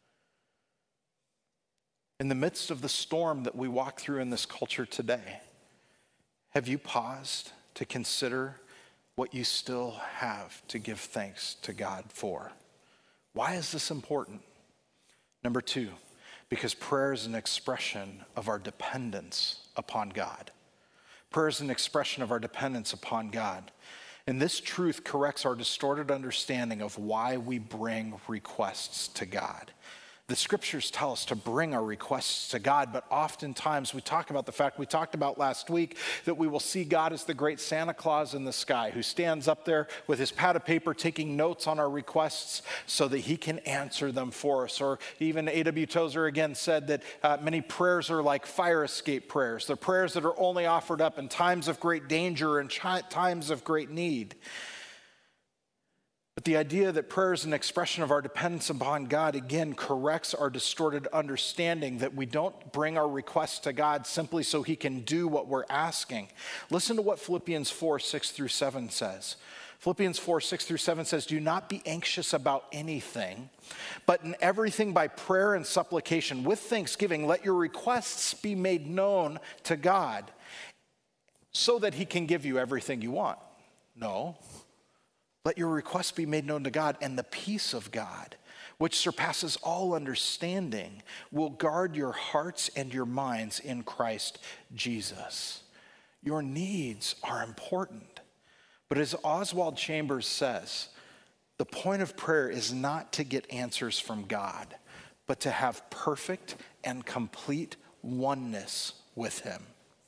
In the midst of the storm that we walk through in this culture today, have you paused to consider what you still have to give thanks to God for? Why is this important? Number two, because prayer is an expression of our dependence upon God. Prayer is an expression of our dependence upon God. And this truth corrects our distorted understanding of why we bring requests to God. The scriptures tell us to bring our requests to God, but oftentimes we talk about the fact we talked about last week that we will see God as the great Santa Claus in the sky who stands up there with his pad of paper taking notes on our requests so that he can answer them for us. Or even A W Tozer again said that uh, many prayers are like fire escape prayers. They're prayers that are only offered up in times of great danger and ch- times of great need. But the idea that prayer is an expression of our dependence upon God, again, corrects our distorted understanding that we don't bring our requests to God simply so he can do what we're asking. Listen to what Philippians four, six through seven says. Philippians four, six through seven says, do not be anxious about anything, but in everything by prayer and supplication, with thanksgiving, let your requests be made known to God so that he can give you everything you want. No. Let your requests be made known to God, and the peace of God, which surpasses all understanding, will guard your hearts and your minds in Christ Jesus. Your needs are important. But as Oswald Chambers says, the point of prayer is not to get answers from God, but to have perfect and complete oneness with him.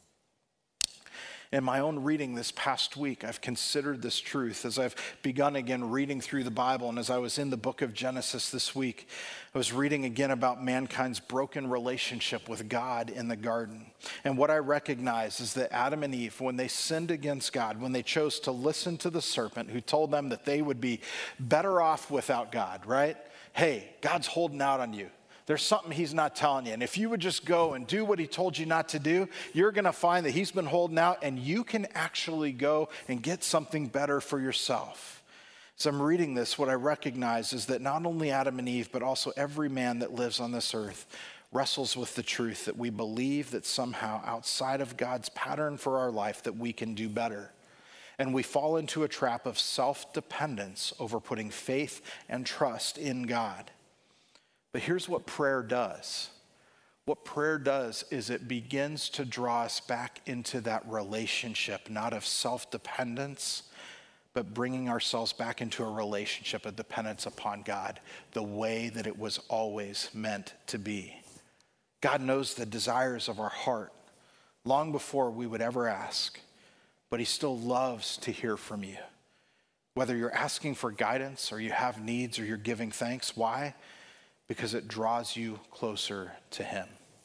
In my own reading this past week, I've considered this truth as I've begun again reading through the Bible. And as I was in the book of Genesis this week, I was reading again about mankind's broken relationship with God in the garden. And what I recognize is that Adam and Eve, when they sinned against God, when they chose to listen to the serpent who told them that they would be better off without God, right? Hey, God's holding out on you. There's something he's not telling you. And if you would just go and do what he told you not to do, you're going to find that he's been holding out and you can actually go and get something better for yourself. As I'm reading this, what I recognize is that not only Adam and Eve, but also every man that lives on this earth wrestles with the truth that we believe that somehow outside of God's pattern for our life that we can do better. And we fall into a trap of self-dependence over putting faith and trust in God. But here's what prayer does. What prayer does is it begins to draw us back into that relationship, not of self-dependence, but bringing ourselves back into a relationship of dependence upon God, the way that it was always meant to be. God knows the desires of our heart long before we would ever ask, but he still loves to hear from you. Whether you're asking for guidance or you have needs or you're giving thanks, why? Because it draws you closer to him.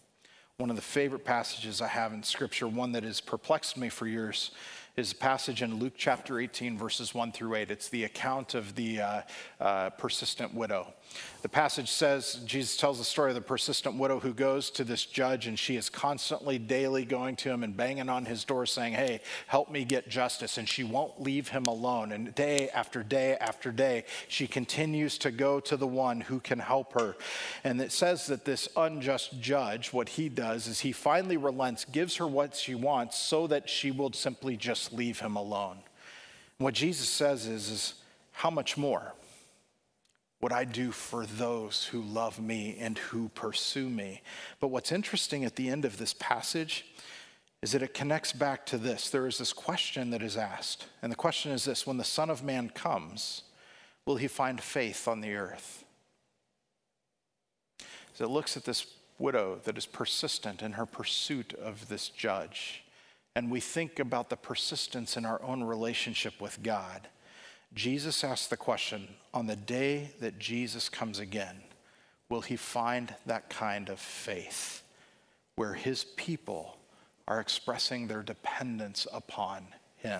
One of the favorite passages I have in Scripture, one that has perplexed me for years, is a passage in Luke chapter eighteen, verses one through eight. It's the account of the uh, uh, persistent widow. The passage says, Jesus tells the story of the persistent widow who goes to this judge, and she is constantly, daily going to him and banging on his door saying, hey, help me get justice. And she won't leave him alone. And day after day after day, she continues to go to the one who can help her. And it says that this unjust judge, what he does is he finally relents, gives her what she wants so that she will simply just leave him alone. And what Jesus says is, is, how much more what I do for those who love me and who pursue me. But what's interesting at the end of this passage is that it connects back to this. There is this question that is asked, and the question is this: when the Son of Man comes, will he find faith on the earth? So it looks at this widow that is persistent in her pursuit of this judge, and we think about the persistence in our own relationship with God. Jesus asks the question, on the day that Jesus comes again, will he find that kind of faith where his people are expressing their dependence upon him?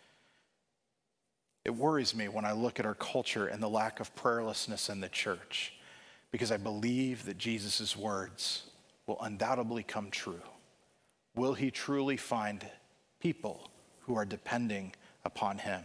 It worries me when I look at our culture and the lack of prayerlessness in the church, because I believe that Jesus' words will undoubtedly come true. Will he truly find people who are depending upon him?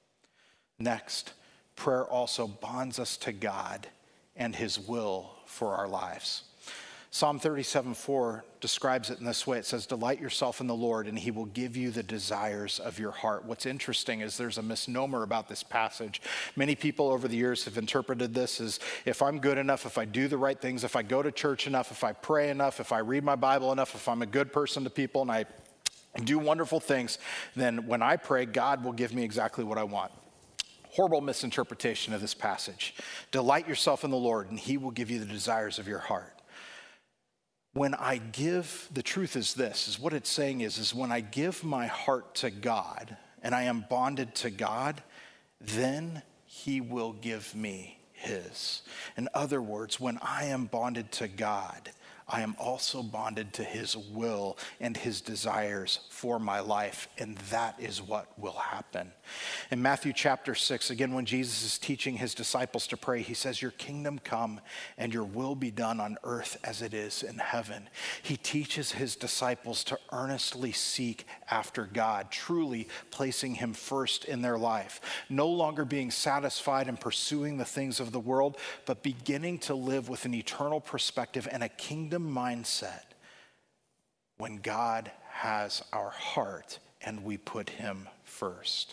Next, prayer also bonds us to God and his will for our lives. Psalm thirty-seven four describes it in this way. It says, delight yourself in the Lord and he will give you the desires of your heart. What's interesting is there's a misnomer about this passage. Many people over the years have interpreted this as, if I'm good enough, if I do the right things, if I go to church enough, if I pray enough, if I read my Bible enough, if I'm a good person to people and I do wonderful things, then when I pray, God will give me exactly what I want. Horrible misinterpretation of this passage. Delight yourself in the Lord and he will give you the desires of your heart. When I give, the truth is this, is what it's saying is, is when I give my heart to God and I am bonded to God, then he will give me his. In other words, when I am bonded to God, I am also bonded to his will and his desires for my life, and that is what will happen. In Matthew chapter six, again, when Jesus is teaching his disciples to pray, he says, your kingdom come and your will be done on earth as it is in heaven. He teaches his disciples to earnestly seek after God, truly placing him first in their life, no longer being satisfied and pursuing the things of the world, but beginning to live with an eternal perspective and a kingdom mindset when God has our heart and we put him first.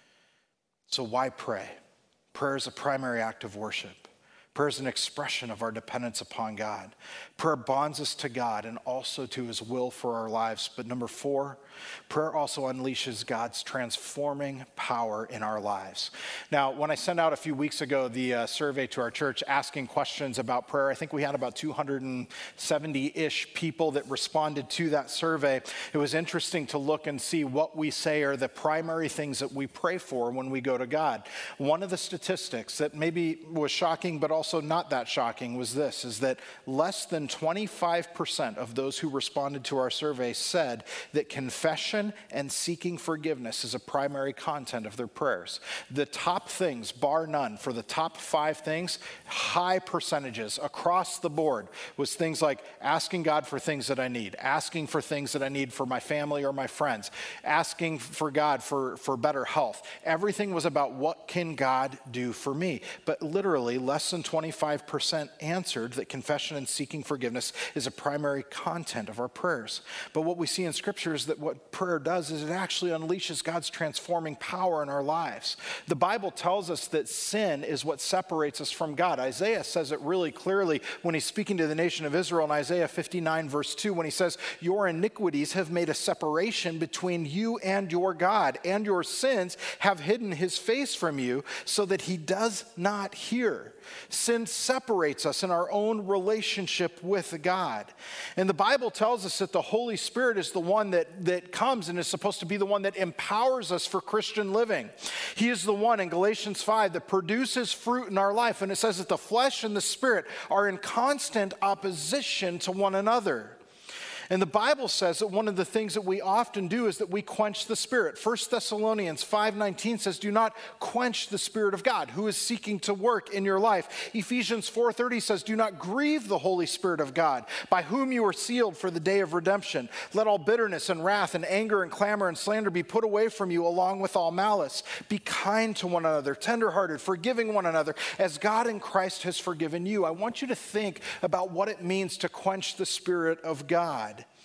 So why pray? Prayer is a primary act of worship. Prayer is an expression of our dependence upon God. Prayer bonds us to God and also to his will for our lives. But number four, prayer also unleashes God's transforming power in our lives. Now, when I sent out a few weeks ago the uh, survey to our church asking questions about prayer, I think we had about two hundred seventy-ish people that responded to that survey. It was interesting to look and see what we say are the primary things that we pray for when we go to God. One of the statistics that maybe was shocking but also not that shocking was this, is that less than twenty-five percent of those who responded to our survey said that confession and seeking forgiveness is a primary content of their prayers. The top things, bar none, for the top five things, high percentages across the board, was things like asking God for things that I need, asking for things that I need for my family or my friends, asking for God for, for better health. Everything was about what can God do for me? But literally less than twenty-five percent answered that confession and seeking forgiveness is a primary content of our prayers. But what we see in Scripture is that what prayer does is it actually unleashes God's transforming power in our lives. The Bible tells us that sin is what separates us from God. Isaiah says it really clearly when he's speaking to the nation of Israel in Isaiah fifty-nine verse two, when he says, your iniquities have made a separation between you and your God, and your sins have hidden his face from you so that he does not hear. Sin separates us in our own relationship with God. And the Bible tells us that the Holy Spirit is the one that, that comes and is supposed to be the one that empowers us for Christian living. He is the one in Galatians five that produces fruit in our life. And it says that the flesh and the spirit are in constant opposition to one another. And the Bible says that one of the things that we often do is that we quench the Spirit. First Thessalonians five nineteen says, do not quench the Spirit of God, who is seeking to work in your life. Ephesians four thirty says, do not grieve the Holy Spirit of God, by whom you are sealed for the day of redemption. Let all bitterness and wrath and anger and clamor and slander be put away from you, along with all malice. Be kind to one another, tenderhearted, forgiving one another, as God in Christ has forgiven you. I want you to think about what it means to quench the Spirit of God.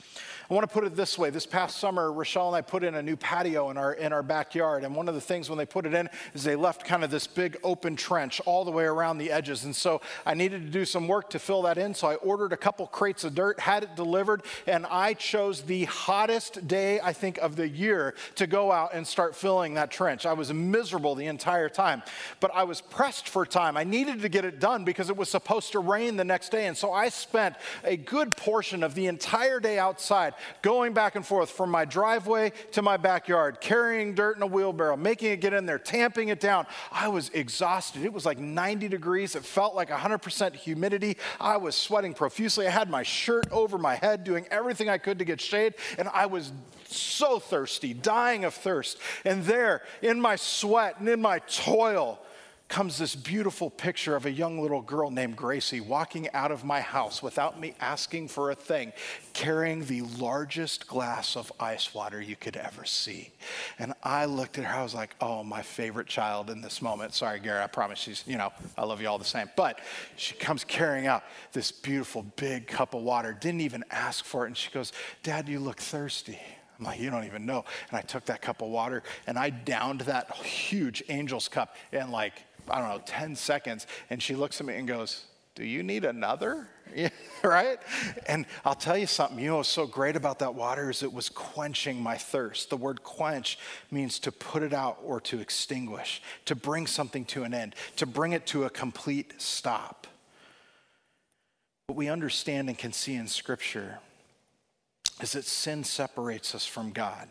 I want to put it this way. This past summer, Rochelle and I put in a new patio in our in our backyard. And one of the things when they put it in is they left kind of this big open trench all the way around the edges. And so I needed to do some work to fill that in. So I ordered a couple crates of dirt, had it delivered, and I chose the hottest day, I think, of the year to go out and start filling that trench. I was miserable the entire time, but I was pressed for time. I needed to get it done because it was supposed to rain the next day. And so I spent a good portion of the entire day outside, going back and forth from my driveway to my backyard, carrying dirt in a wheelbarrow, making it get in there, tamping it down. I was exhausted. It was like ninety degrees. It felt like one hundred percent humidity. I was sweating profusely. I had my shirt over my head, doing everything I could to get shade, and I was so thirsty, dying of thirst. And there, in my sweat and in my toil, comes this beautiful picture of a young little girl named Gracie walking out of my house without me asking for a thing, carrying the largest glass of ice water you could ever see. And I looked at her, I was like, oh, my favorite child in this moment. Sorry, Gary, I promise she's, you know, I love you all the same. But she comes carrying out this beautiful big cup of water, didn't even ask for it. And she goes, Dad, you look thirsty. I'm like, you don't even know. And I took that cup of water and I downed that huge Angel's cup in like, I don't know, ten seconds. And she looks at me and goes, do you need another? Yeah, right? And I'll tell you something, you know what's so great about that water is it was quenching my thirst. The word quench means to put it out or to extinguish, to bring something to an end, to bring it to a complete stop. What we understand and can see in Scripture is that sin separates us from God,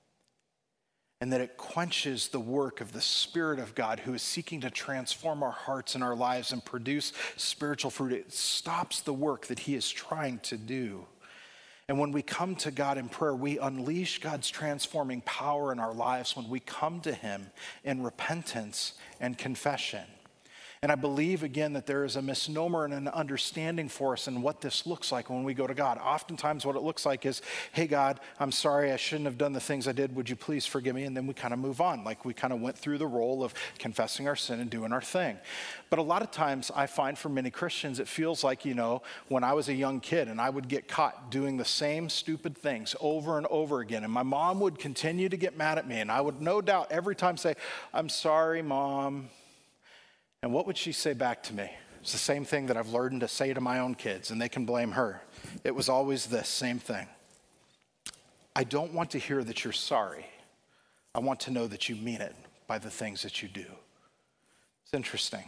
and that it quenches the work of the Spirit of God who is seeking to transform our hearts and our lives and produce spiritual fruit. It stops the work that he is trying to do. And when we come to God in prayer, we unleash God's transforming power in our lives when we come to him in repentance and confession. And I believe, again, that there is a misnomer and an understanding for us in what this looks like when we go to God. Oftentimes what it looks like is, hey, God, I'm sorry, I shouldn't have done the things I did. Would you please forgive me? And then we kind of move on. Like we kind of went through the role of confessing our sin and doing our thing. But a lot of times I find for many Christians, it feels like, you know, when I was a young kid and I would get caught doing the same stupid things over and over again. And my mom would continue to get mad at me. And I would no doubt every time say, I'm sorry, Mom. And what would she say back to me? It's the same thing that I've learned to say to my own kids, and they can blame her. It was always this same thing. I don't want to hear that you're sorry. I want to know that you mean it by the things that you do. It's interesting.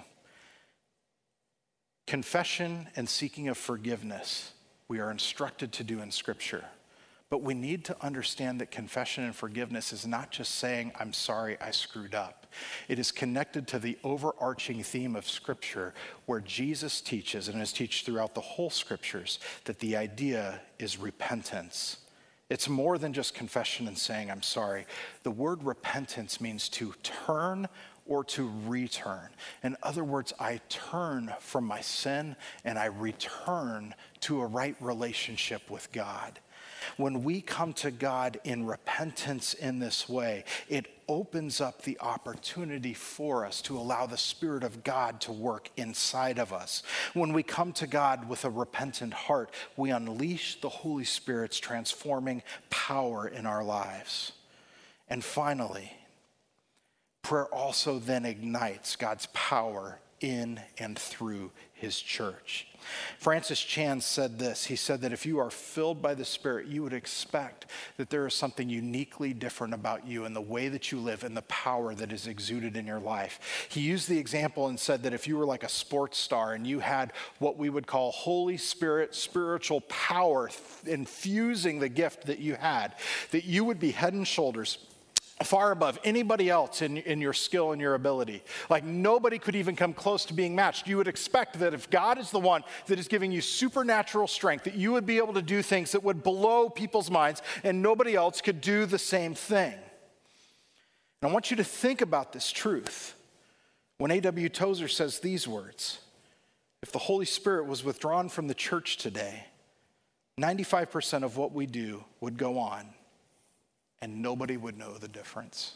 Confession and seeking of forgiveness, we are instructed to do in Scripture. But we need to understand that confession and forgiveness is not just saying, I'm sorry, I screwed up. It is connected to the overarching theme of Scripture where Jesus teaches, and is taught throughout the whole Scriptures, that the idea is repentance. It's more than just confession and saying, I'm sorry. The word repentance means to turn or to return. In other words, I turn from my sin and I return to a right relationship with God. When we come to God in repentance in this way, it opens up the opportunity for us to allow the Spirit of God to work inside of us. When we come to God with a repentant heart, we unleash the Holy Spirit's transforming power in our lives. And finally, prayer also then ignites God's power in and through his church. Francis Chan said this. He said that if you are filled by the Spirit, you would expect that there is something uniquely different about you and the way that you live and the power that is exuded in your life. He used the example and said that if you were like a sports star and you had what we would call Holy Spirit spiritual power infusing the gift that you had, that you would be head and shoulders far above anybody else in, in your skill and your ability. Like nobody could even come close to being matched. You would expect that if God is the one that is giving you supernatural strength, that you would be able to do things that would blow people's minds and nobody else could do the same thing. And I want you to think about this truth. When A W Tozer says these words, if the Holy Spirit was withdrawn from the church today, ninety-five percent of what we do would go on and nobody would know the difference.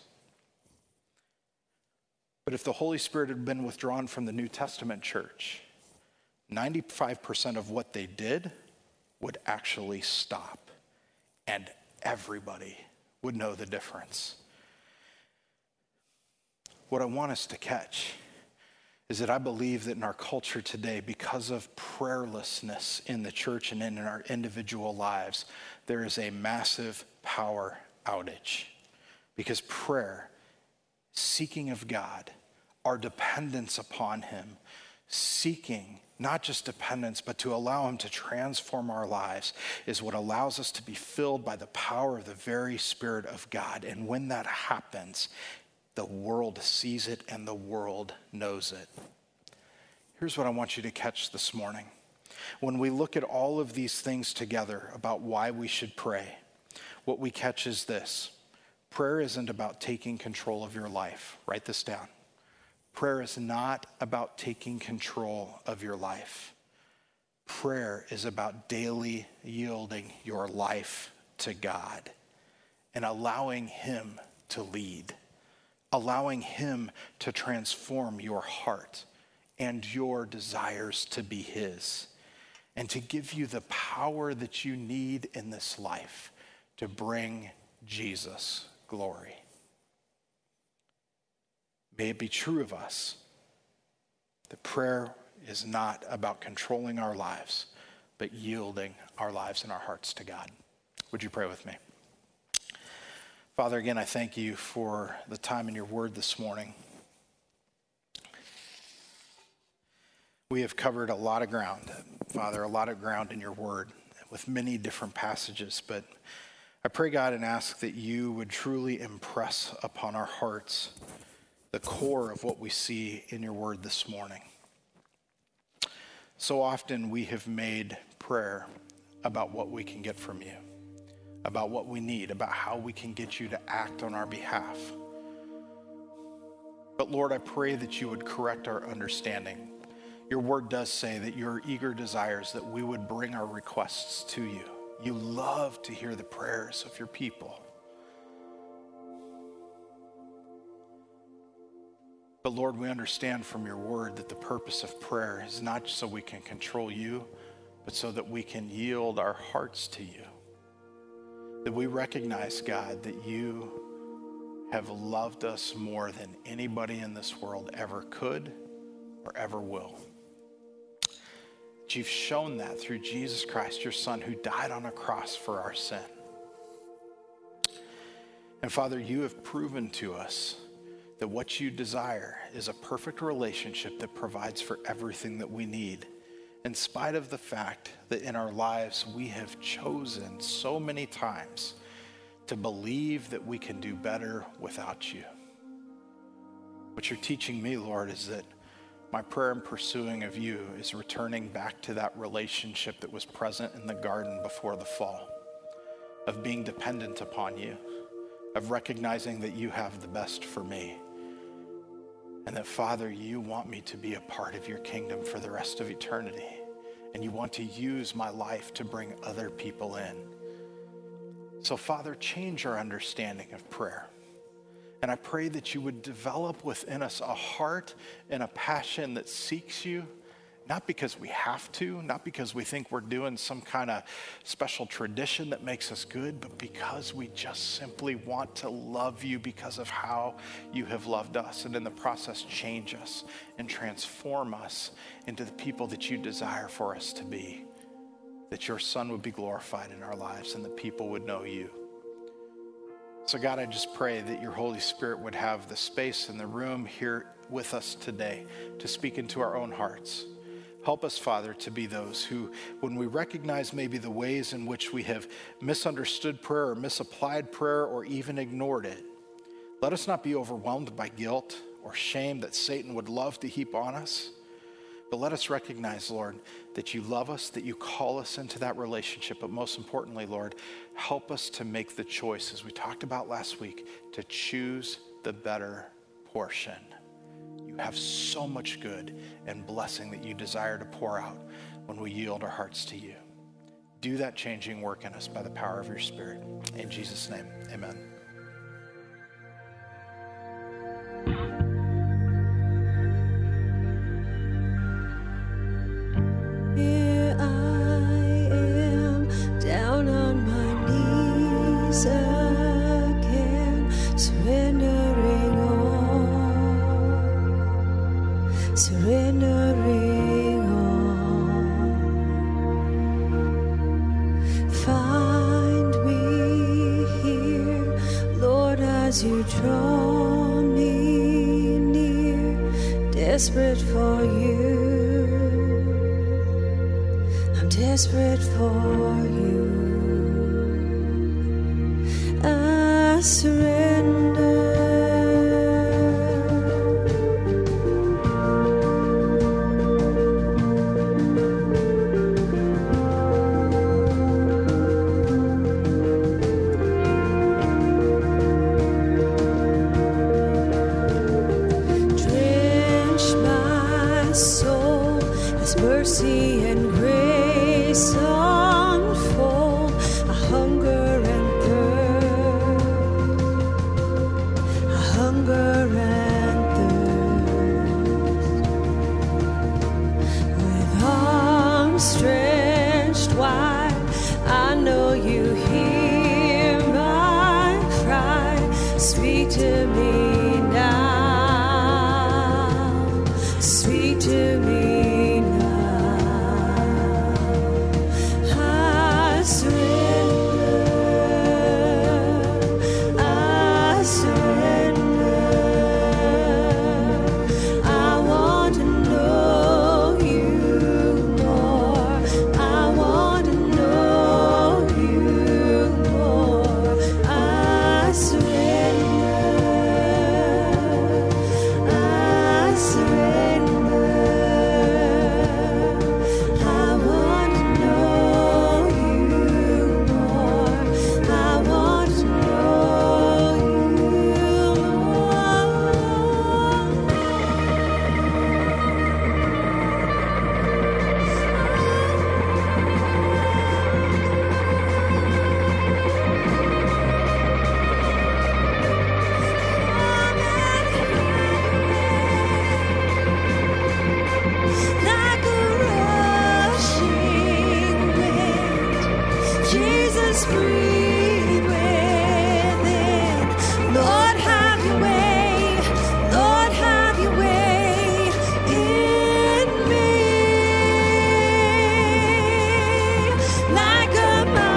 But if the Holy Spirit had been withdrawn from the New Testament church, ninety-five percent of what they did would actually stop. and everybody would know the difference. What I want us to catch is that I believe that in our culture today, because of prayerlessness in the church and in our individual lives, there is a massive power outage. Because prayer, seeking of God, our dependence upon him, seeking not just dependence, but to allow him to transform our lives, is what allows us to be filled by the power of the very Spirit of God. And when that happens, the world sees it and the world knows it. Here's what I want you to catch this morning. When we look at all of these things together about why we should pray, what we catch is this. Prayer isn't about taking control of your life. Write this down. Prayer is not about taking control of your life. Prayer is about daily yielding your life to God and allowing him to lead, allowing him to transform your heart and your desires to be his, and to give you the power that you need in this life to bring Jesus glory. May it be true of us that prayer is not about controlling our lives, but yielding our lives and our hearts to God. Would you pray with me? Father, again, I thank you for the time in your word this morning. We have covered a lot of ground, Father, a lot of ground in your word with many different passages, but I pray, God, and ask that you would truly impress upon our hearts the core of what we see in your word this morning. So often we have made prayer about what we can get from you, about what we need, about how we can get you to act on our behalf. But Lord, I pray that you would correct our understanding. Your word does say that your eager desires that we would bring our requests to you. You love to hear the prayers of your people. But Lord, we understand from your word that the purpose of prayer is not so we can control you, but so that we can yield our hearts to you. That we recognize, God, that you have loved us more than anybody in this world ever could or ever will. That you've shown that through Jesus Christ, your Son, who died on a cross for our sin. And Father, you have proven to us that what you desire is a perfect relationship that provides for everything that we need, in spite of the fact that in our lives we have chosen so many times to believe that we can do better without you. What you're teaching me, Lord, is that my prayer and pursuing of you is returning back to that relationship that was present in the garden before the fall, of being dependent upon you, of recognizing that you have the best for me. And that, Father, you want me to be a part of your kingdom for the rest of eternity. And you want to use my life to bring other people in. So, Father, change our understanding of prayer. And I pray that you would develop within us a heart and a passion that seeks you, not because we have to, not because we think we're doing some kind of special tradition that makes us good, but because we just simply want to love you because of how you have loved us, and in the process change us and transform us into the people that you desire for us to be, that your Son would be glorified in our lives and that people would know you. So God, I just pray that your Holy Spirit would have the space in the room here with us today to speak into our own hearts. Help us, Father, to be those who, when we recognize maybe the ways in which we have misunderstood prayer or misapplied prayer or even ignored it, let us not be overwhelmed by guilt or shame that Satan would love to heap on us. But let us recognize, Lord, that you love us, that you call us into that relationship. But most importantly, Lord, help us to make the choice, as we talked about last week, to choose the better portion. You have so much good and blessing that you desire to pour out when we yield our hearts to you. Do that changing work in us by the power of your Spirit. In Jesus' name, amen. Here I am, down on my knees. surrendering all. Find me here, Lord, as you draw me near, desperate for you. I'm desperate for you. I surrender. Drench my soul as mercy and grace unfold. I hunger and thirst. I hunger and thirst. With arms stretched wide, I know you hear my cry. Speak to me now. Speak to me now. I surrender. I surrender. I want to know you more. I want to know you more. I surrender. I surrender. I want to know you more. I want to know you like a rushing wind. Jesus, breathe within. Lord, have your way. Lord, have your way in me. Like a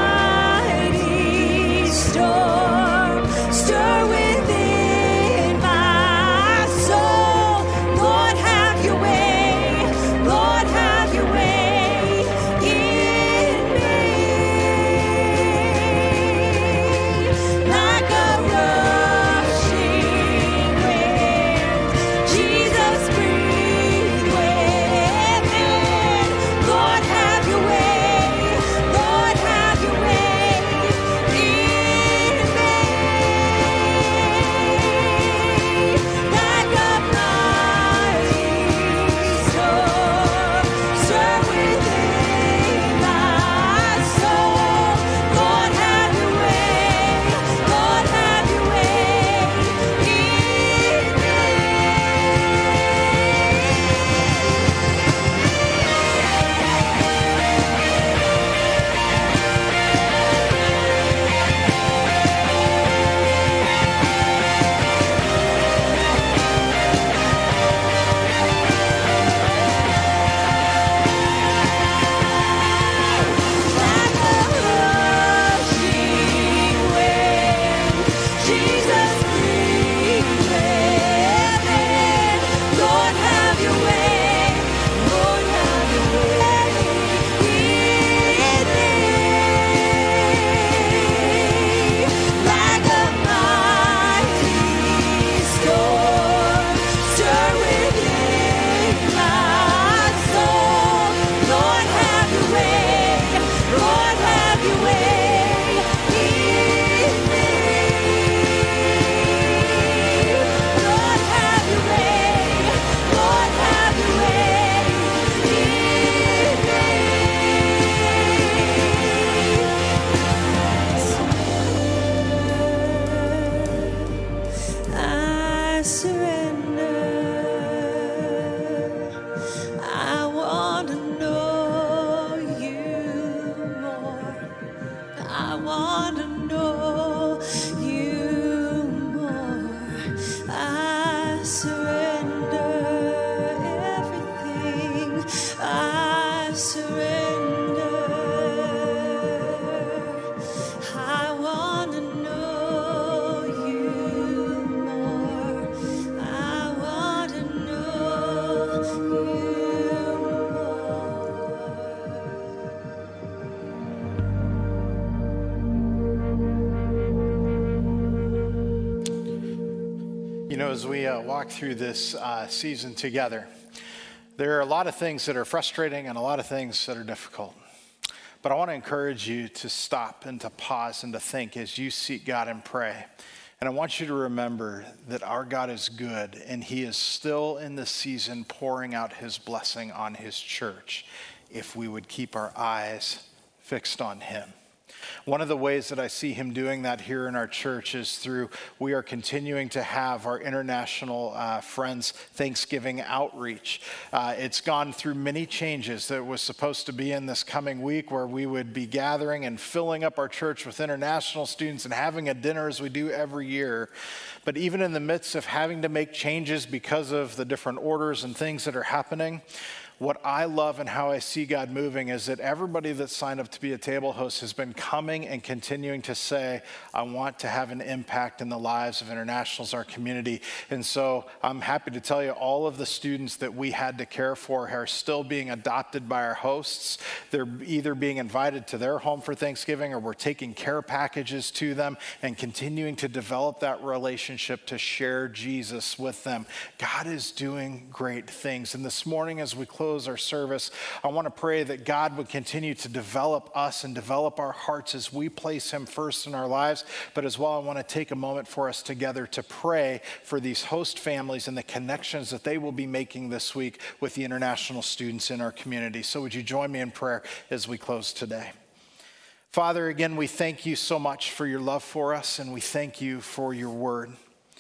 mighty storm, stir within my soul. Lord, have your way. Lord, have your way in me. know, as we uh, walk through this uh, season together, there are a lot of things that are frustrating and a lot of things that are difficult. But I want to encourage you to stop and to pause and to think as you seek God and pray. And I want you to remember that our God is good, and he is still in this season pouring out his blessing on his church if we would keep our eyes fixed on him. One of the ways that I see him doing that here in our church is through, we are continuing to have our international uh, friends Thanksgiving outreach. Uh, it's gone through many changes. That was supposed to be in this coming week where we would be gathering and filling up our church with international students and having a dinner as we do every year. But even in the midst of having to make changes because of the different orders and things that are happening, what I love and how I see God moving is that everybody that signed up to be a table host has been coming and continuing to say, I want to have an impact in the lives of internationals, our community. And so I'm happy to tell you all of the students that we had to care for are still being adopted by our hosts. They're either being invited to their home for Thanksgiving, or we're taking care packages to them and continuing to develop that relationship to share Jesus with them. God is doing great things. And this morning as we close our service, I want to pray that God would continue to develop us and develop our hearts as we place him first in our lives. But as well, I want to take a moment for us together to pray for these host families and the connections that they will be making this week with the international students in our community. So would you join me in prayer as we close today? Father, again, we thank you so much for your love for us, and we thank you for your word.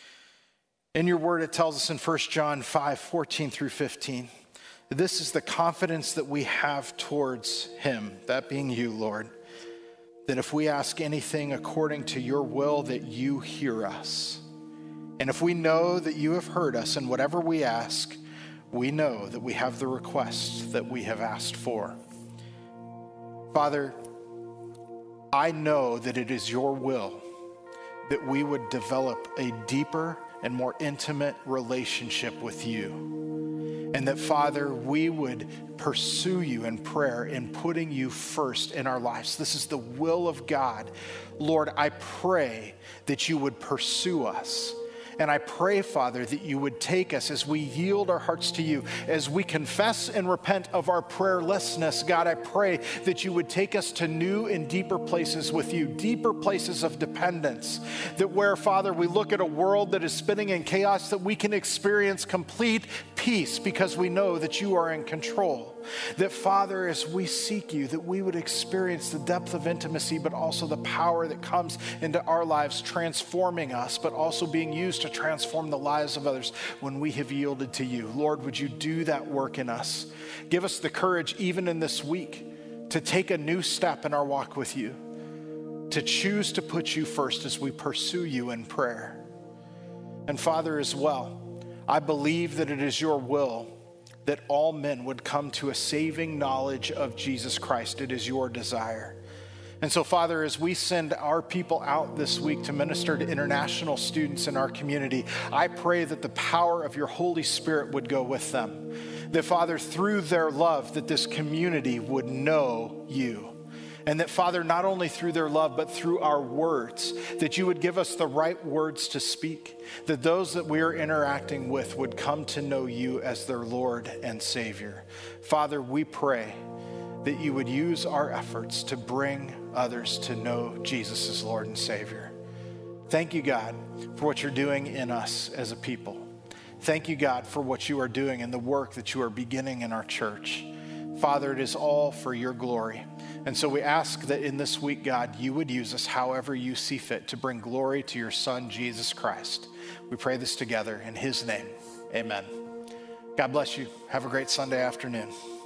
In your word, it tells us in First John five, fourteen through fifteen, this is the confidence that we have towards him, that being you, Lord, that if we ask anything according to your will, that you hear us. And if we know that you have heard us in whatever we ask, we know that we have the request that we have asked for. Father, I know that it is your will that we would develop a deeper and more intimate relationship with you. And that, Father, we would pursue you in prayer and putting you first in our lives. This is the will of God. Lord, I pray that you would pursue us. And I pray, Father, that you would take us as we yield our hearts to you, as we confess and repent of our prayerlessness. God, I pray that you would take us to new and deeper places with you, deeper places of dependence, that where, Father, we look at a world that is spinning in chaos, that we can experience complete peace because we know that you are in control. That, Father, as we seek you, that we would experience the depth of intimacy, but also the power that comes into our lives, transforming us, but also being used to transform the lives of others when we have yielded to you. Lord, would you do that work in us? Give us the courage, even in this week, to take a new step in our walk with you, to choose to put you first as we pursue you in prayer. And Father, as well, I believe that it is your will that all men would come to a saving knowledge of Jesus Christ. It is your desire. And so, Father, as we send our people out this week to minister to international students in our community, I pray that the power of your Holy Spirit would go with them. That, Father, through their love, that this community would know you. And that, Father, not only through their love, but through our words, that you would give us the right words to speak, that those that we are interacting with would come to know you as their Lord and Savior. Father, we pray that you would use our efforts to bring others to know Jesus as Lord and Savior. Thank you, God, for what you're doing in us as a people. Thank you, God, for what you are doing and the work that you are beginning in our church. Father, it is all for your glory. And so we ask that in this week, God, you would use us however you see fit to bring glory to your Son, Jesus Christ. We pray this together in his name. Amen. God bless you. Have a great Sunday afternoon.